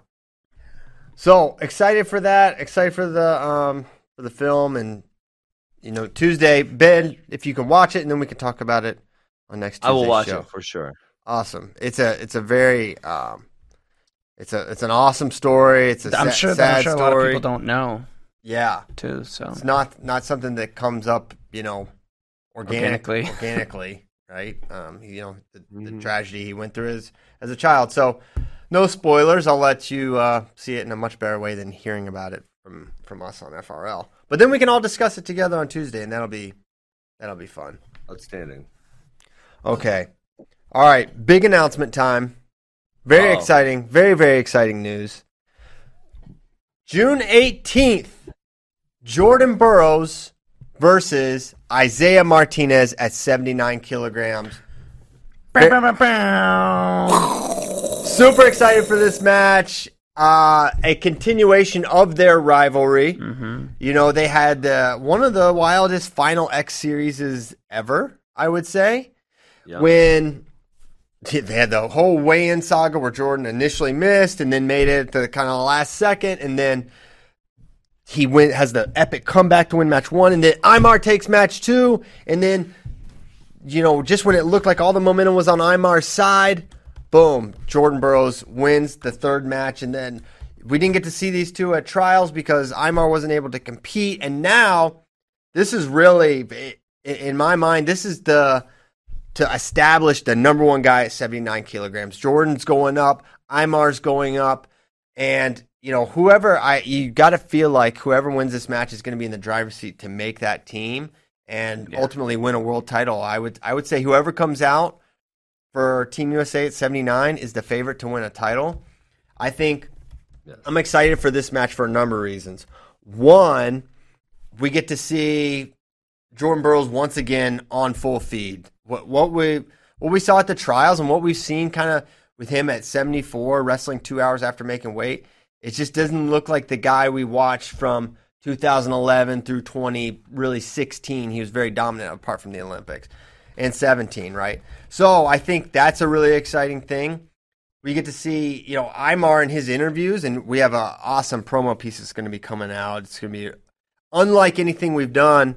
So, excited for that. Excited for the film. And, Tuesday, Ben, if you can watch it, and then we can talk about it on next Tuesday's show. I will watch it for sure. Awesome. It's a very it's an awesome story. It's a sad sure story. a lot of people don't know. Yeah. Too. So it's not something that comes up, organically, right? The tragedy he went through as a child. So no spoilers. I'll let you see it in a much better way than hearing about it from us on FRL. But then we can all discuss it together on Tuesday, and that'll be fun. Outstanding. Okay. All right, big announcement time. Very exciting, very, very exciting news. June 18th, Jordan Burroughs versus Isaiah Martinez at 79 kilograms. Super excited for this match. A continuation of their rivalry. Mm-hmm. They had one of the wildest Final X series ever, I would say. Yeah. When they had the whole weigh-in saga where Jordan initially missed and then made it to the kind of the last second, and then he has the epic comeback to win match 1, and then Imar takes match 2, and then just when it looked like all the momentum was on Imar's side, boom, Jordan Burroughs wins the third match, and then we didn't get to see these two at trials because Imar wasn't able to compete, and now this is really, in my mind, this is the to establish the number one guy at 79 kilograms. Jordan's going up, Imar's going up, and you got to feel like whoever wins this match is going to be in the driver's seat to make that team and ultimately win a world title. I would say whoever comes out for Team USA at 79 is the favorite to win a title. I think I'm excited for this match for a number of reasons. One, we get to see Jordan Burroughs once again on full feed. What we saw at the trials and what we've seen kind of with him at 74, wrestling 2 hours after making weight, it just doesn't look like the guy we watched from 2011 through 2016. He was very dominant apart from the Olympics. And 17, right? So I think that's a really exciting thing. We get to see, Imar in his interviews, and we have an awesome promo piece that's going to be coming out. It's going to be unlike anything we've done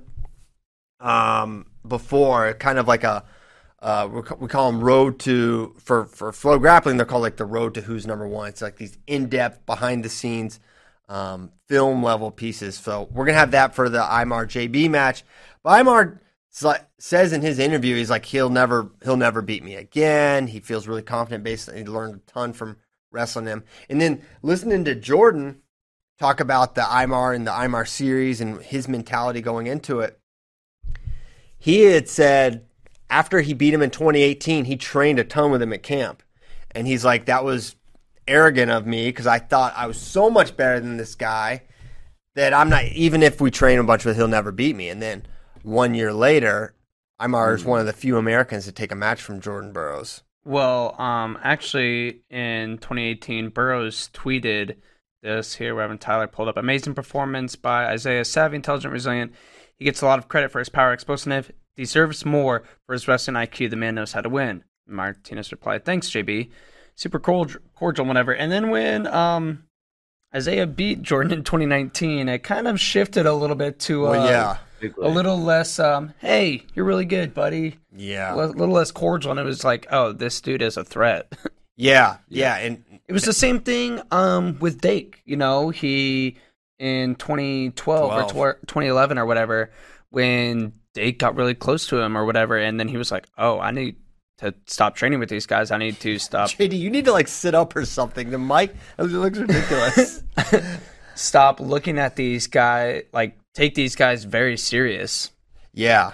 before. Kind of like we call them road to, for Flow Grappling, they're called like the road to who's number one. It's like these in-depth, behind-the-scenes film-level pieces. So we're going to have that for the Imar JB match. But Imar says in his interview, he's like, he'll never beat me again. He feels really confident basically. He learned a ton from wrestling him. And then listening to Jordan talk about the Imar and the Imar series and his mentality going into it, he had said after he beat him in 2018, he trained a ton with him at camp. And he's like, that was arrogant of me because I thought I was so much better than this guy that I'm not, even if we train a bunch with, he'll never beat me. And then 1 year later, Imar is one of the few Americans to take a match from Jordan Burroughs. Well, actually, in 2018, Burroughs tweeted this here. We're having Tyler pulled up. Amazing performance by Isaiah. Savvy, intelligent, resilient. He gets a lot of credit for his power, explosive. Deserves more for his wrestling IQ. The man knows how to win. Martinez replied, "Thanks, JB. Super cordial, whatever." And then when Isaiah beat Jordan in 2019, it kind of shifted a little bit to a little less, hey, you're really good, buddy. Yeah. A little less cordial, and it was like, oh, this dude is a threat. Yeah. And it was the same thing with Dake. He, in 2012 or 2011 or whatever, when Dake got really close to him or whatever, and then he was like, oh, I need to stop training with these guys. I need to stop. JD, you need to sit up or something. The mic, it looks ridiculous. Stop looking at these guys, take these guys very serious. Yeah.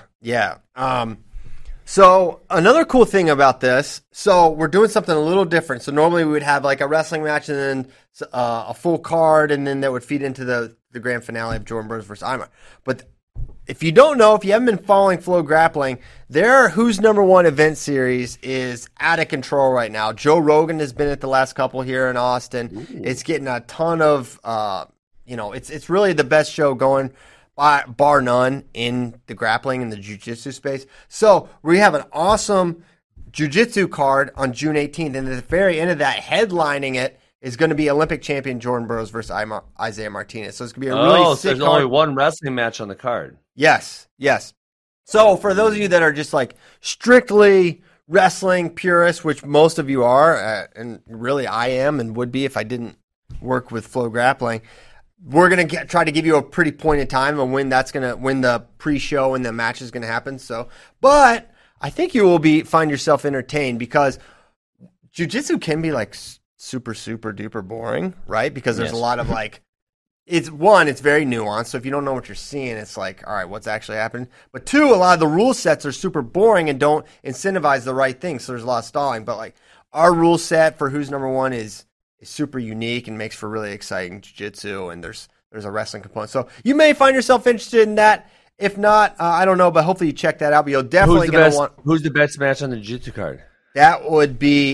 So another cool thing about this, so we're doing something a little different. So normally we would have a wrestling match and then a full card, and then that would feed into the grand finale of Jordan Burroughs versus Imar. But if you don't know, if you haven't been following Flow Grappling, their Who's Number One event series is out of control right now. Joe Rogan has been at the last couple here in Austin. Ooh. It's getting a ton of, it's really the best show going, bar none, in the grappling and the jiu-jitsu space. So we have an awesome jiu-jitsu card on June 18th, and at the very end of that, headlining it, is going to be Olympic champion Jordan Burroughs versus Isaiah Martinez. So it's going to be a really sick there's only one wrestling match on the card. Yes. So for those of you that are just strictly wrestling purists, which most of you are, and really I am and would be if I didn't work with Flow Grappling, we're going to try to give you a pretty pointed time of when the pre-show and the match is going to happen. So, but I think you will find yourself entertained because jiu-jitsu can be super, super duper boring, right? Because there's a lot of it's very nuanced. So if you don't know what you're seeing, it's all right, what's actually happening? But two, a lot of the rule sets are super boring and don't incentivize the right things. So there's a lot of stalling. But our rule set for Who's Number One is super unique and makes for really exciting jiu-jitsu, and there's a wrestling component. So you may find yourself interested in that. If not, I don't know, but hopefully you check that out. But you'll definitely Who's the best match on the jiu-jitsu card? That would be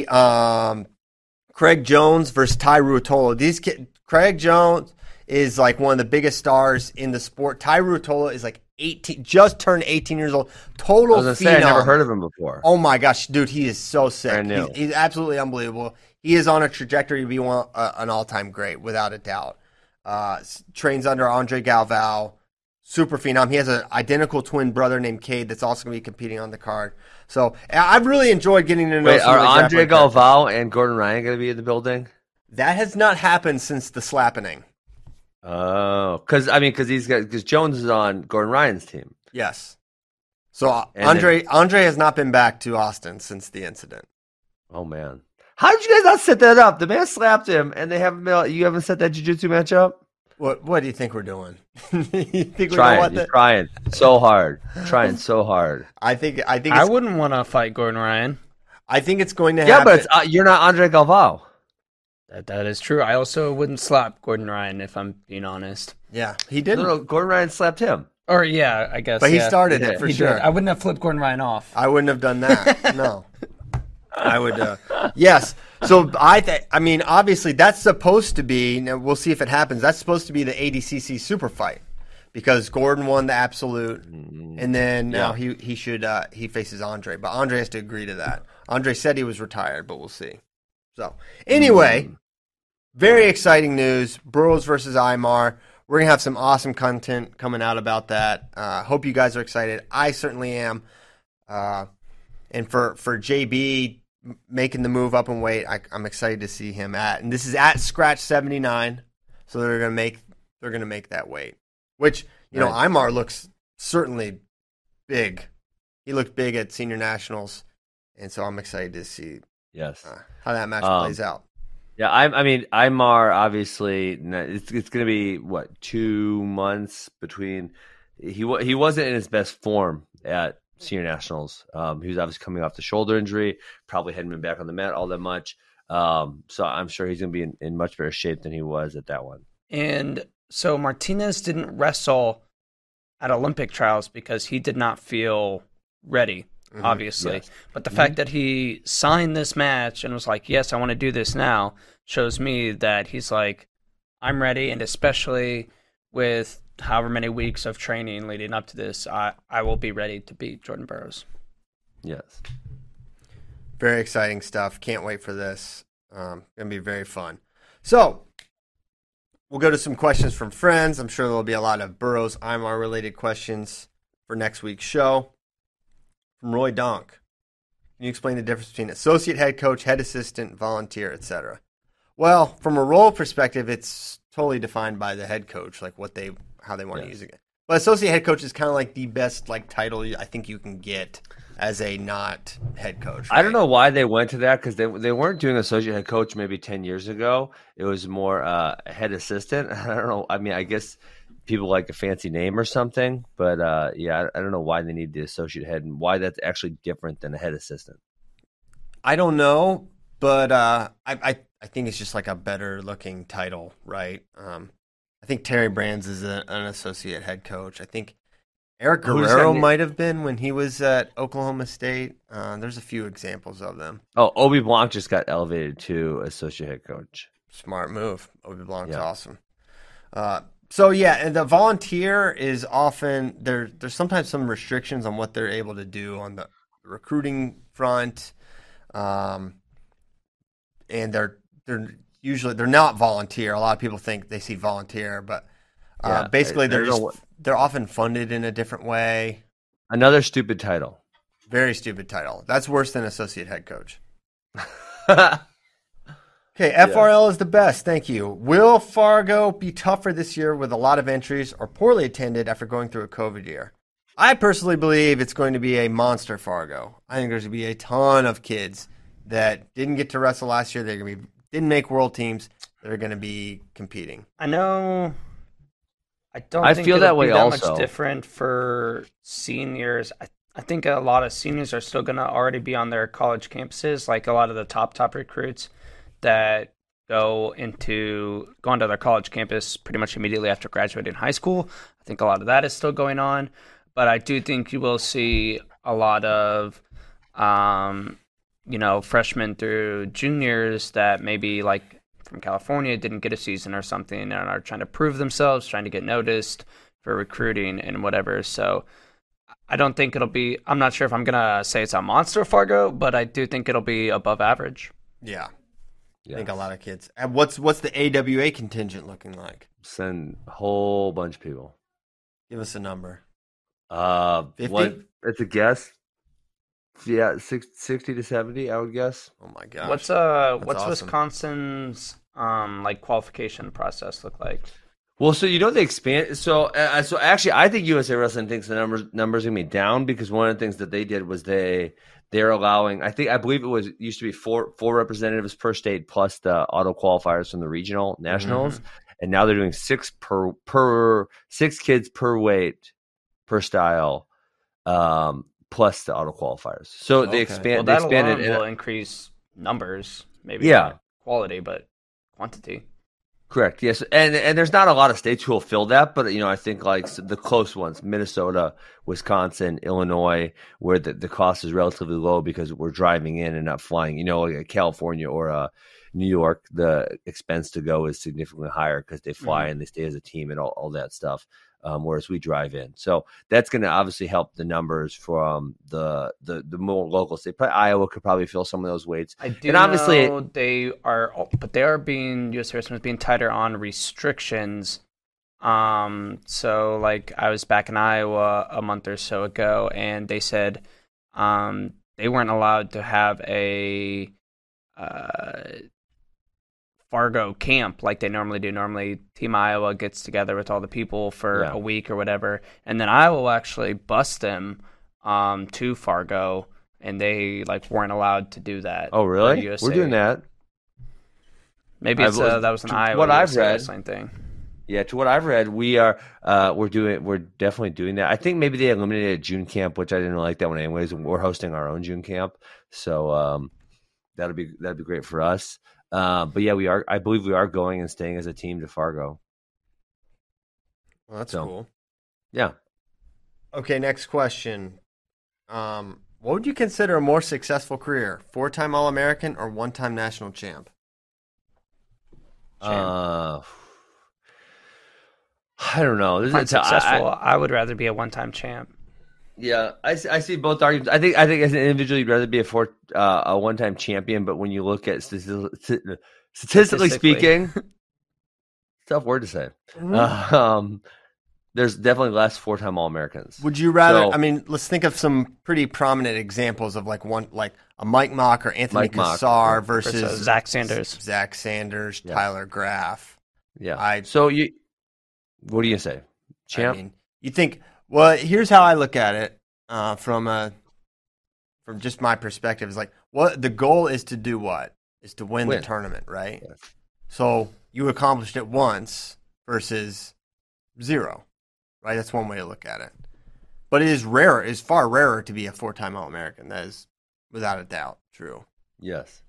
Craig Jones versus Tai Ruotolo. Craig Jones is one of the biggest stars in the sport. Tai Ruotolo is 18, just turned 18 years old. Total phenom. I never heard of him before. Oh my gosh, dude, he is so sick. Brand new. He's absolutely unbelievable. He is on a trajectory to be an all-time great, without a doubt. Trains under Andre Galvao. Super phenom. He has an identical twin brother named Cade that's also going to be competing on the card. So I've really enjoyed getting to know. Wait, are Andre Galvao and Gordon Ryan going to be in the building? That has not happened since the slappening. Oh, because Jones is on Gordon Ryan's team. Yes. So Andre has not been back to Austin since the incident. Oh man, how did you guys not set that up? The man slapped him, and they haven't been. You haven't set that jiu-jitsu match up. What do you think we're doing? You think trying so hard, I think I wouldn't want to fight Gordon Ryan. I think it's going to happen. Yeah, but you're not Andre Galvao. That is true. I also wouldn't slap Gordon Ryan if I'm being honest. Yeah, he didn't. No, Gordon Ryan slapped him. Or yeah, I guess. But he started it for sure. I wouldn't have flipped Gordon Ryan off. I wouldn't have done that. No. I would. Yes. So I mean, obviously, that's supposed to be. Now we'll see if it happens. That's supposed to be the ADCC super fight because Gordon won the absolute, and then now he faces Andre, but Andre has to agree to that. Andre said he was retired, but we'll see. So anyway, very exciting news: Burroughs versus Imar. We're gonna have some awesome content coming out about that. Hope you guys are excited. I certainly am. And for JB making the move up in weight, I'm excited to see him and this is at scratch 79, so they're gonna make that weight. Which Imar looks certainly big. He looked big at senior nationals, and so I'm excited to see how that match plays out. Yeah, I mean, Imar obviously it's going to be 2 months between. He wasn't in his best form at senior nationals. He was obviously coming off the shoulder injury, probably hadn't been back on the mat all that much. So I'm sure he's going to be in much better shape than he was at that one. And so Martinez didn't wrestle at Olympic trials because he did not feel ready. Obviously. Yes. But the fact that he signed this match and was like, yes, I want to do this now, shows me that he's like, I'm ready, and especially with however many weeks of training leading up to this, I will be ready to beat Jordan Burroughs. Yes. Very exciting stuff. Can't wait for this. Going to be very fun. So, we'll go to some questions from friends. I'm sure there'll be a lot of Burroughs, Imar related questions for next week's show. From Roy Donk. Can you explain the difference between associate head coach, head assistant, volunteer, etc.? Well, from a role perspective, it's totally defined by the head coach, like how they want to use it. But associate head coach is kind of like the best title I think you can get as a not head coach. Right? I don't know why they went to that because they weren't doing associate head coach maybe 10 years ago. It was more head assistant. I don't know. I mean, I guess people like a fancy name or something, but I don't know why they need the associate head and why that's actually different than a head assistant. I don't know, but I think it's just like a better looking title, right? I think Terry Brands is an associate head coach. I think Eric Guerrero might have been when he was at Oklahoma State. There's a few examples of them. Oh, Obi Blanc just got elevated to associate head coach. Smart move. Obi Blanc's awesome. So and the volunteer is often there's sometimes some restrictions on what they're able to do on the recruiting front, and they're usually not volunteer. A lot of people think they see volunteer, but basically they're often funded in a different way. Another stupid title. Very stupid title. That's worse than associate head coach. Okay, FRL is the best. Thank you. Will Fargo be tougher this year with a lot of entries or poorly attended after going through a COVID year? I personally believe it's going to be a monster Fargo. I think there's going to be a ton of kids that didn't get to wrestle last year. Didn't make world teams. They're going to be competing. I know. I think feel that way. Also, much different for seniors. I think a lot of seniors are still going to already be on their college campuses. Like a lot of the top recruits that go onto their college campus pretty much immediately after graduating high school. I think a lot of that is still going on, but I do think you will see a lot of, freshmen through juniors that maybe like from California didn't get a season or something and are trying to prove themselves, trying to get noticed for recruiting and whatever. So I don't think I'm not sure if I'm going to say it's a monster Fargo, but I do think it'll be above average. Yeah. I think a lot of kids. And what's the AWA contingent looking like? Send a whole bunch of people. Give us a number. 50? It's a guess. Yeah, 60 to 70, I would guess. Oh my gosh. What's awesome. Wisconsin's qualification process look like? Well, so they expand. So actually, I think USA Wrestling thinks the numbers are gonna be down because one of the things that they did was they're allowing. I believe it used to be four representatives per state plus the auto qualifiers from the regional nationals, and now they're doing six kids per weight per style, plus the auto qualifiers. So they expand. Well, they expanded. Will increase numbers, maybe not quality, but quantity. Correct. Yes, and there's not a lot of states who will fill that, but I think like the close ones, Minnesota, Wisconsin, Illinois, where the cost is relatively low because we're driving in and not flying. Like California or New York, the expense to go is significantly higher because they fly and they stay as a team and all that stuff. Whereas we drive in, so that's going to obviously help the numbers from the more local state. Probably Iowa could probably fill some of those weights. I do know they are being U.S. Wrestling is being tighter on restrictions. So like I was back in Iowa a month or so ago, and they said they weren't allowed to have a Fargo camp like they normally do. Normally, Team Iowa gets together with all the people for a week or whatever, and then Iowa will actually bus them to Fargo, and they weren't allowed to do that. Oh, really? We're doing that. Maybe that was an Iowa. What I've read, same thing. Yeah, to what I've read, we're definitely doing that. I think maybe they eliminated June camp, which I didn't like that one anyways. We're hosting our own June camp, so that'd be great for us. But yeah, we are. I believe we are going and staying as a team to Fargo. Well, that's cool. Yeah. Okay, next question. What would you consider a more successful career? 4-time All-American or 1-time national champ? I don't know. This is successful. I would rather be a 1-time champ. Yeah, I see both arguments. I think as an individual, you'd rather be a 1-time champion. But when you look at statistically speaking, tough word to say. There's definitely less 4-time All-Americans. Would you rather? Let's think of some pretty prominent examples of a Mike Mock or Anthony Cassar versus Zach Sanders. Yeah. Tyler Graff. Yeah. So what do you say, champ? You think? Well, here's how I look at it from just my perspective. Is what the goal is to do. What is to win the tournament, right? Yes. So you accomplished it once versus 0, right? That's one way to look at it. But it is rare. It's far rarer to be a 4-time All-American. That is without a doubt true. Yes.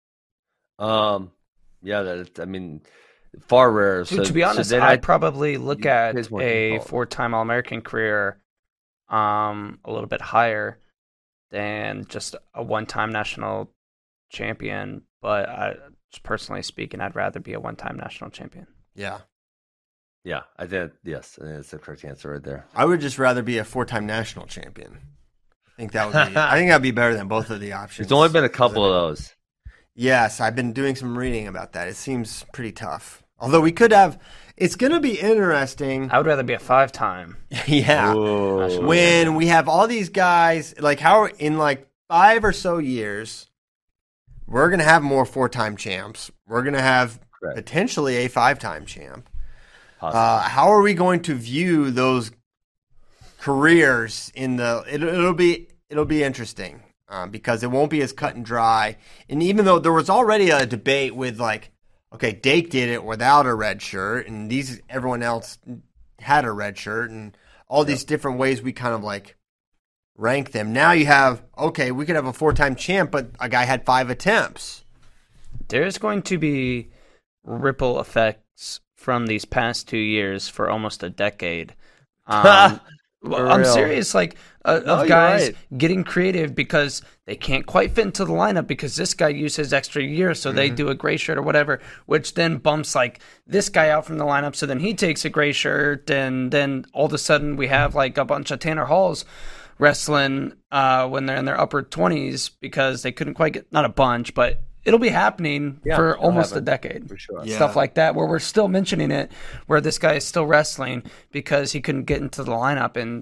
Far rarer. To be honest, I'd probably look at a 4-time All-American career a little bit higher than just a 1-time national champion. But just personally speaking, I'd rather be a 1-time national champion. Yeah. Yeah, I think that's the correct answer right there. I would just rather be a 4-time national champion. I think that'd be better than both of the options. There's only been a couple of those. Yes, I've been doing some reading about that. It seems pretty tough. Although we could have, it's going to be interesting. I would rather be a 5-time. Yeah. Whoa. When we have all these guys, how in 5 or so years, we're going to have more 4-time champs. We're going to have potentially a 5-time champ. How are we going to view those careers it'll be interesting. Because it won't be as cut and dry. And even though there was already a debate with Dake did it without a red shirt, and everyone else had a red shirt, and all these different ways we kind of rank them. Now you have, we could have a 4-time champ, but a guy had 5 attempts. There's going to be ripple effects from these past 2 years for almost a decade. I'm serious, of guys getting creative because they can't quite fit into the lineup because this guy used his extra year, so they do a gray shirt or whatever, which then bumps this guy out from the lineup, so then he takes a gray shirt, and then all of a sudden we have a bunch of Tanner Halls wrestling when they're in their upper 20s because they couldn't quite get, not a bunch, but it'll be happening for almost a decade. For sure. Yeah. Stuff like that, where we're still mentioning it, where this guy is still wrestling because he couldn't get into the lineup in,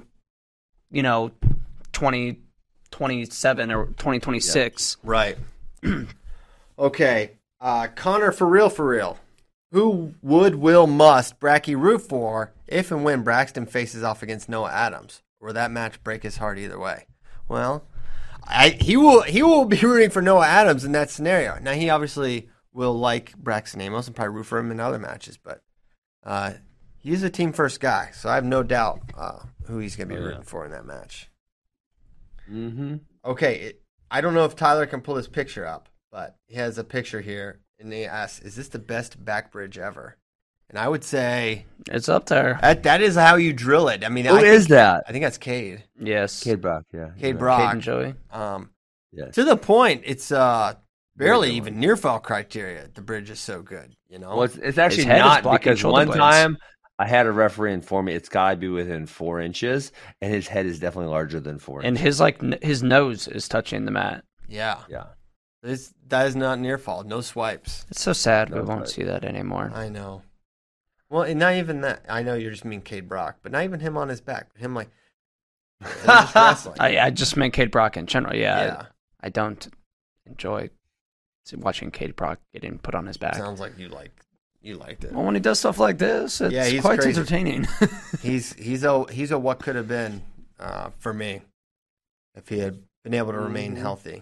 2027 or 2026. Yeah. Right. Okay. Connor, for real. Who would, will, must Bracky root for if and when Braxton faces off against Noah Adams? Or will that match break his heart either way? Well, he will be rooting for Noah Adams in that scenario. Now, he obviously will like Braxton Amos and probably root for him in other matches, but he's a team-first guy, so I have no doubt who he's going to be rooting for in that match. Mm-hmm. Okay, I don't know if Tyler can pull his picture up, but he has a picture here, and he asks, is this the best back bridge ever? And I would say... It's up there. That is how you drill it. I mean, Who is that? I think that's Cade. Yes. Cade Brock, yeah. Cade Brock. Cade and Joey. Yes. To the point, it's barely even near fall criteria. The bridge is so good, you know? Well, it's actually His head is not, blocking because shoulder one blades. time I had a referee inform me it's got to be within 4 inches, and his head is definitely larger than 4 And inches. his nose is touching the mat. Yeah. Yeah. That is not near fall. No swipes. It's so sad we No, won't but- see that anymore. I know. Well, and not even that. I know you're just mean Cade Brock, but not even him on his back. Him like just wrestling. I just meant Cade Brock in general. Yeah. I don't enjoy watching Cade Brock getting put on his back. Sounds like you liked it. Well, when he does stuff like this, it's he's quite crazy. entertaining. He's a what could have been for me if he had been able to remain healthy.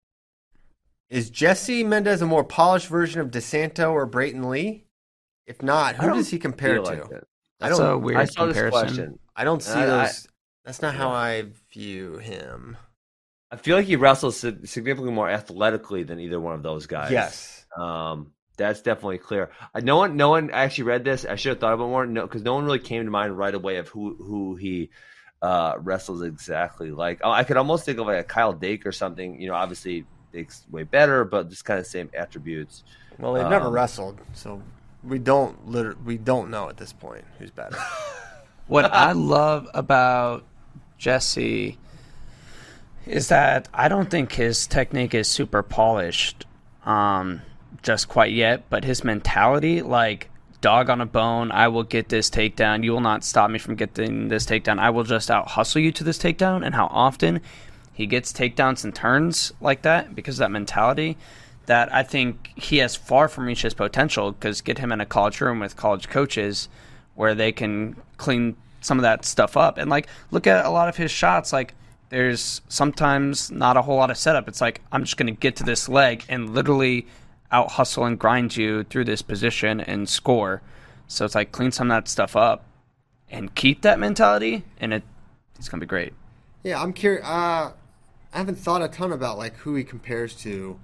Is Jesse Mendez a more polished version of DeSanto or Brayton Lee? If not, who does he compare Feel to? like it. That's a weird I saw this comparison. question. I don't see I- those. That's not how I view him. I feel like he wrestles significantly more athletically than either one of those guys. Yes. That's definitely clear. No one actually read this. I should have thought about it more. No, because no one really came to mind right away of who he wrestles exactly like. I could almost think of like a Kyle Dake or something. You know, obviously Dake's way better, but just kind of same attributes. Well, they've never wrestled, so we don't know at this point who's better. What I love about Jesse is that I don't think his technique is super polished just quite yet, but his mentality, like, dog on a bone, I will get this takedown. You will not stop me from getting this takedown. I will just out-hustle you to this takedown, and how often he gets takedowns and turns like that because of that mentality, that I think he has far from reached his potential, because get him in a college room with college coaches where they can clean some of that stuff up. And, like, look at a lot of his shots. Like, there's sometimes not a whole lot of setup. It's like, I'm just going to get to this leg and literally out-hustle and grind you through this position and score. So it's like, clean some of that stuff up and keep that mentality, and it's going to be great. Yeah, I'm curious. I haven't thought a ton about like who he compares to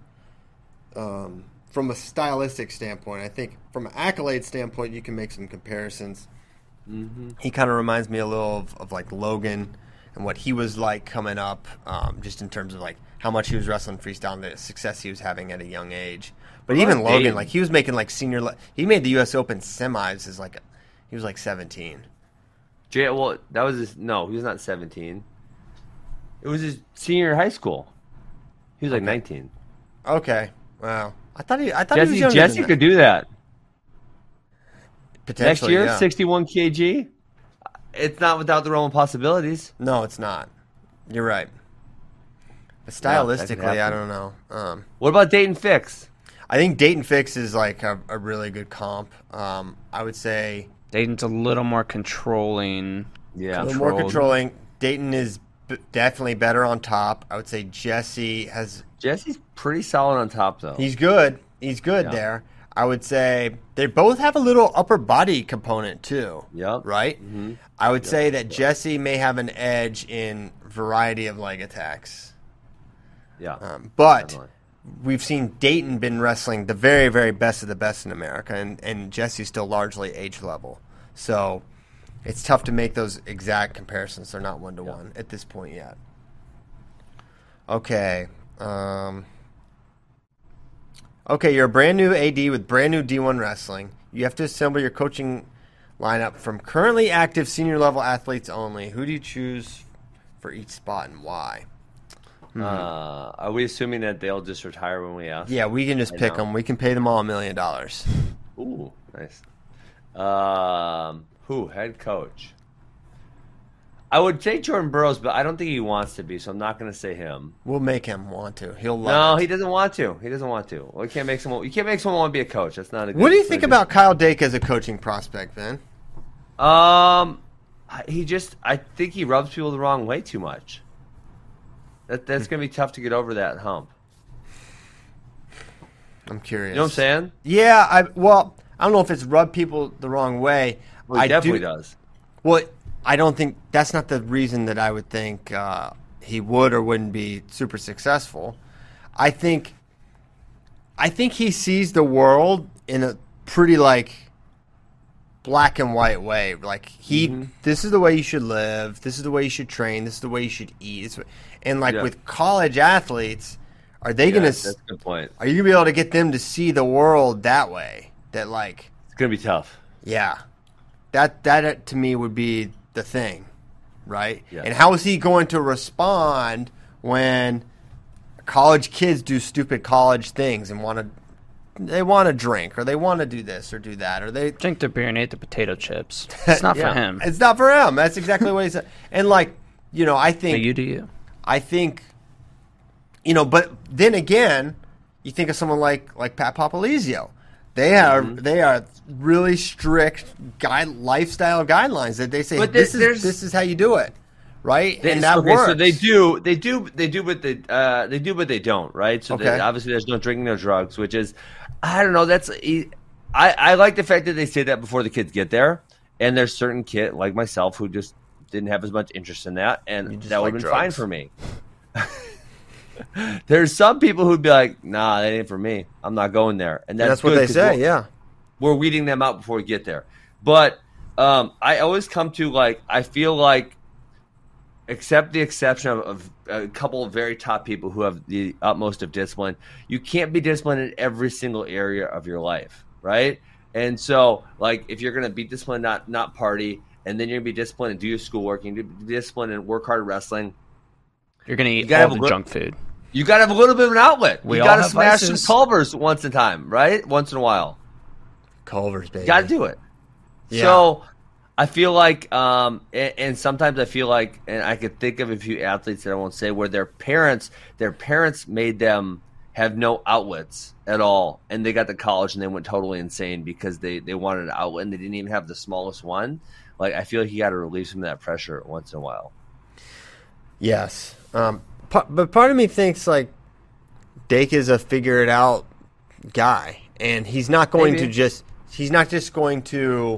from a stylistic standpoint. I think from an accolade standpoint, you can make some comparisons. Mm-hmm. He kind of reminds me a little of like Logan and what he was like coming up, just in terms of like how much he was wrestling freestyle and the success he was having at a young age. But even Logan, like he was making like he made the U.S. Open semis as like he was like 17. Well, that was no, he was not 17. It was his senior year of high school. He was like 19. Okay, wow. I thought he was younger Jesse than could do that. Next Potentially, year, yeah. 61 kg. It's not without the realm of possibilities. No, it's not. You're right. But that could stylistically, I happen. don't know. What about Dayton Fix? I think Dayton Fix is like a really good comp. I would say Dayton's a little more controlling. Yeah, a little more controlling. Dayton is definitely better on top. I would say Jesse's pretty solid on top, though. He's good. He's good there. I would say they both have a little upper body component too. Yep. Right? Mm-hmm. I would say that Jesse may have an edge in variety of leg attacks. Yeah. But definitely. we've seen Dayton been wrestling the very, very best of the best in America, and Jesse's still largely age level. So it's tough to make those exact comparisons. They're not one-to-one at this point yet. Okay. Okay, you're a brand new AD with brand new D1 wrestling. You have to assemble your coaching lineup from currently active senior level athletes only. Who do you choose for each spot and why? Are we assuming that they'll just retire when we ask? Yeah, we can just pick them. We can pay them all $1 million. Ooh, nice. Who? Head coach. I would say Jordan Burroughs, but I don't think he wants to be, so I'm not going to say him. We'll make him want to. He'll love No, it. he doesn't want to. He doesn't want to. Well, you can't make someone want to be a coach. That's not a good. What do you think about Kyle Dake as a coaching prospect, Ben? I think he rubs people the wrong way too much. That's going to be tough to get over that hump. I'm curious. You know what I'm saying? Yeah, I don't know if it's rubbed people the wrong way. Well, he definitely does. Well, I don't think that's not the reason that I would think he would or wouldn't be super successful. I think he sees the world in a pretty black and white way. Like this is the way you should live. This is the way you should train. This is the way you should eat. And with college athletes, are they gonna? That's a good point. Are you gonna be able to get them to see the world that way? That it's gonna be tough. Yeah, that to me would be the thing, right? Yeah. And how is he going to respond when college kids do stupid college things and they want to drink or they want to do this or do that or they drink the beer and eat the potato chips? It's not for him. It's not for him. That's exactly what he said. And I think you do you. I think, but then again, you think of someone like Pat Popolizio. They are really strict lifestyle guidelines that they say this is how you do it, right? And that works. So they do what they don't, right? So obviously there's no drinking, no drugs, which is, I don't know. I like the fact that they say that before the kids get there, and there's certain kid like myself who just didn't have as much interest in that, and that would have been fine for me. There's some people who'd be like, nah, that ain't for me. I'm not going there. And that's what they say, yeah. We're weeding them out before we get there. But I always come to, I feel like, except the exception of a couple of very top people who have the utmost of discipline, you can't be disciplined in every single area of your life, right? And so, if you're going to be disciplined, not party, and then you're going to be disciplined and do your schoolwork, and you're going to be disciplined and work hard at wrestling, you're going to eat all the junk food. You got to have a little bit of an outlet. You got to smash some Culvers once in a time, right? Once in a while. Culvers, baby. You got to do it. Yeah. So I feel like, and sometimes I feel like, and I could think of a few athletes that I won't say, where their parents made them have no outlets at all, and they got to college and they went totally insane because they wanted an outlet and they didn't even have the smallest one. I feel like you got to release some of that pressure once in a while. Yes. But part of me thinks Dake is a figure it out guy, and he's not going to he's not just going to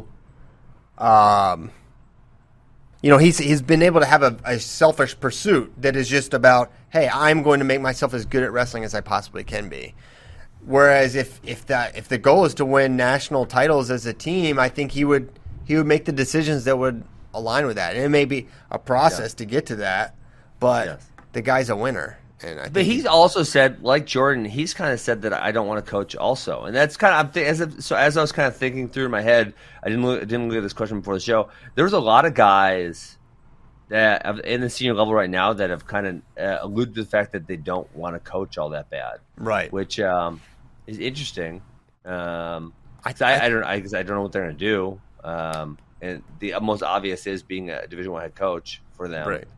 he's been able to have a selfish pursuit that is just about, hey, I'm going to make myself as good at wrestling as I possibly can be. Whereas if the goal is to win national titles as a team, I think he would make the decisions that would align with that. And it may be a process to get to that, but the guy's a winner. And but he's also said, like Jordan, he's kind of said that I don't want to coach also. And that's kind of, as I was kind of thinking through in my head, I didn't look at this question before the show. There's a lot of guys that in the senior level right now that have kind of alluded to the fact that they don't want to coach all that bad. Right. Which is interesting. I don't know what they're going to do. And the most obvious is being a Division I head coach for them. Right.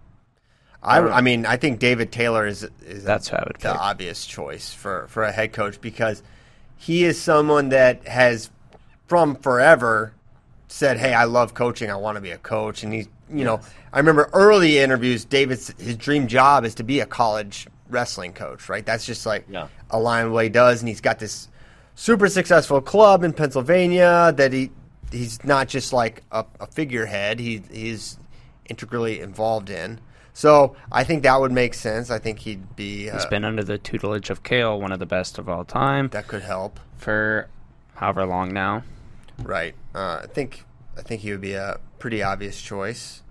I think David Taylor is the obvious choice for a head coach, because he is someone that has from forever said, hey, I love coaching. I want to be a coach. And he's, I remember early interviews, his dream job is to be a college wrestling coach, right? That's just a line of what he does. And he's got this super successful club in Pennsylvania that he's not just like a figurehead. He's integrally involved in. So I think that would make sense. I think he'd be... He's been under the tutelage of Kale, one of the best of all time. That could help. For however long now. Right. I think he would be a pretty obvious choice.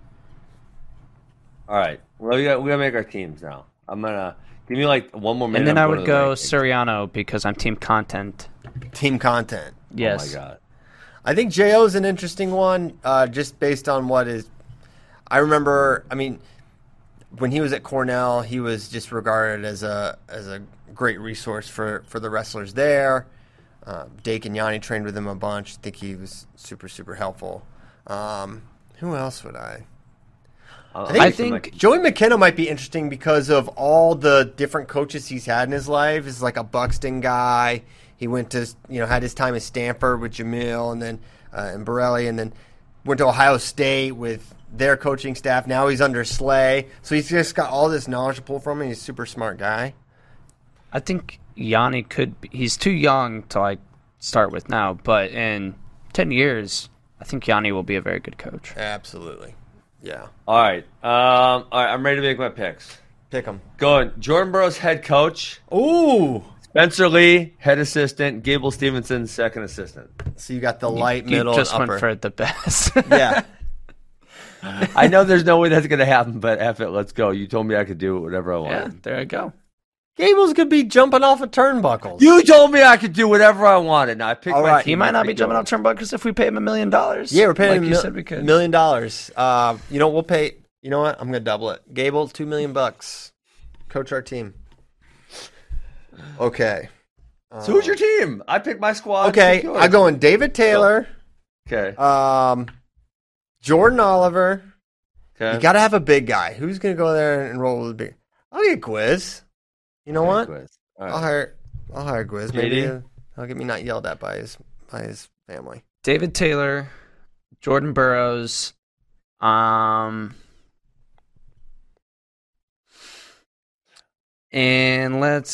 All right. Well, we got to make our teams now. I'm going to... Give me one more minute. And then I would go Suriano because I'm team content. Team content. Yes. Oh, my God. I think J.O.'s an interesting one, just based on what is... I remember, when he was at Cornell, he was just regarded as a great resource for the wrestlers there. Dake and Yanni trained with him a bunch. I think he was super, super helpful. Who else would I... I think Joey McKenna might be interesting because of all the different coaches he's had in his life. He's like a Buxton guy. He went to, had his time at Stanford with Jamil and then and Borelli, and then went to Ohio State with their coaching staff. Now he's under Slay. So he's just got all this knowledge to pull from, and he's a super smart guy. I think Yanni could be. He's too young to start with now, but in 10 years, I think Yanni will be a very good coach. Absolutely. Yeah. All right. I'm ready to make my picks. Pick them. Going Jordan Burroughs, head coach. Ooh. Spencer Lee, head assistant. Gable Stevenson, second assistant. So you got the light, middle, just and upper. went for the best. Yeah. I know there's no way that's going to happen, but F it, let's go. You told me I could do whatever I wanted. Yeah, there I go. Gable's could be jumping off of turnbuckles. You told me I could do whatever I wanted. Now I picked All my right. team. He might not be jumping off turnbuckles if we pay him $1 million. Yeah, we're paying like him you said we could. $1 million. We'll pay. You know what? I'm gonna double it. Gable, $2 million. Coach our team. Okay. So who's your team? I picked my squad. Okay, I'm going David Taylor. Okay. Jordan Oliver. Okay. You got to have a big guy. Who's gonna go there and roll with a big? I'll get Gwiz. You know what? Quiz. All right. I'll hire Gwiz. Maybe he'll get me not yelled at by his family. David Taylor, Jordan Burroughs, and let's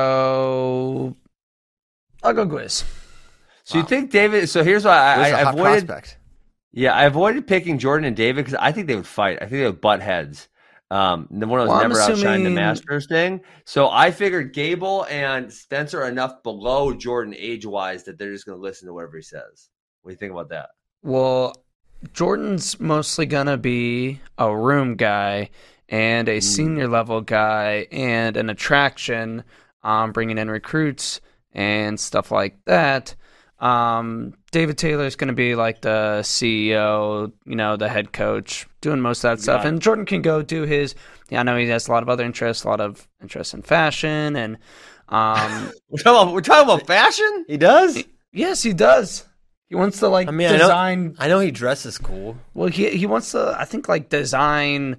go. I'll go Gwiz. So you think David? So here's why I hot avoided. prospect. Yeah, I avoided picking Jordan and David because I think they would fight. I think they would butt heads. The one that was never outshined the Masters thing. So I figured Gable and Spencer are enough below Jordan age-wise that they're just going to listen to whatever he says. What do you think about that? Well, Jordan's mostly going to be a room guy and a senior level guy and an attraction, bringing in recruits and stuff like that. David Taylor's going to be like the CEO, the head coach, doing most of that stuff. And Jordan can go do his. I know he has a lot of other interests, a lot of interest in fashion, and we're talking about fashion. He does. Yes, he does. He wants to design. I know he dresses cool. Well, he wants to. I think design,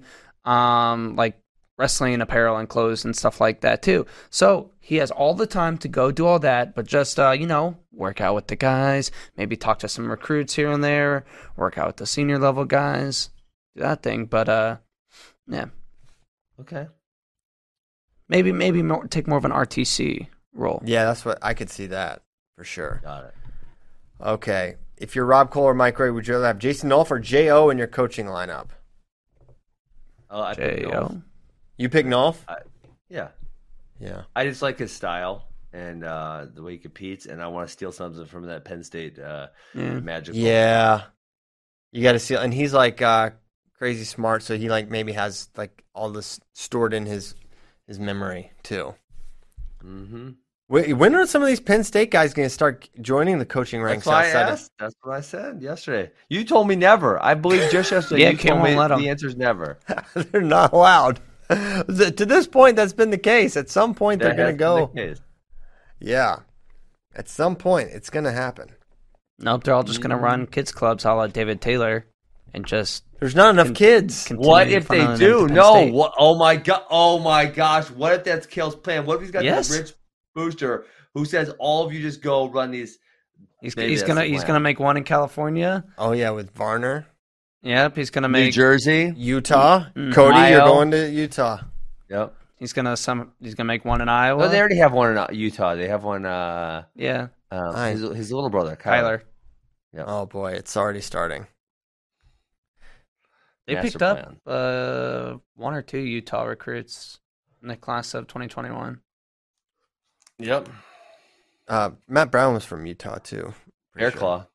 wrestling apparel and clothes and stuff like that too. So he has all the time to go do all that, but just work out with the guys, maybe talk to some recruits here and there, work out with the senior level guys, do that thing. But yeah, okay, maybe take more of an RTC role. Yeah, that's what I could see that for sure. Got it. Okay, if you're Rob Cole or Mike Ray, would you rather have Jason Nolf or J.O. in your coaching lineup? I picked Nolf. You pick Nolf? Yeah. I just like his style and the way he competes, and I want to steal something from that Penn State magical. Yeah, you got to steal, and he's crazy smart, so he maybe has all this stored in his memory too. Mm-hmm. When are some of these Penn State guys going to start joining the coaching ranks? That's what I said yesterday. You told me never. I believe just yesterday. You told me the answer's never. They're not allowed. To this point, that's been the case. At some point, they're going to go. Yeah. At some point, it's going to happen. Nope, they're all just going to run kids clubs a la David Taylor and just... There's not enough kids. What if they do? No. What, oh, my God. Oh, my gosh. What if that's Kale's plan? What if he's got this rich booster who says all of you just go run these... He's gonna make one in California. Oh, yeah, with Varner. Yep, he's going to make... New Jersey. Utah. Cody, you're going to Utah. Yep. He's gonna make one in Iowa. Well, they already have one in Utah. They have one. His little brother, Kyler. Yep. Oh boy, it's already starting. They picked up one or two Utah recruits in the class of 2021. Yep. Matt Brown was from Utah too. Bear Claw.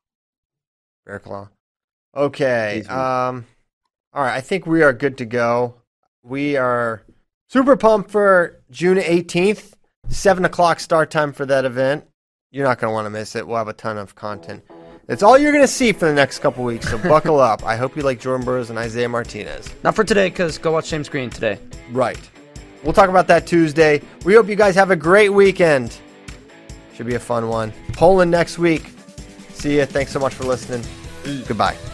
Okay. All right. I think we are good to go. We are super pumped for June 18th, 7 o'clock start time for that event. You're not going to want to miss it. We'll have a ton of content. It's all you're going to see for the next couple weeks, so buckle up. I hope you like Jordan Burroughs and Isaiah Martinez. Not for today, because go watch James Green today. Right. We'll talk about that Tuesday. We hope you guys have a great weekend. Should be a fun one. Poland next week. See ya. Thanks so much for listening. Goodbye.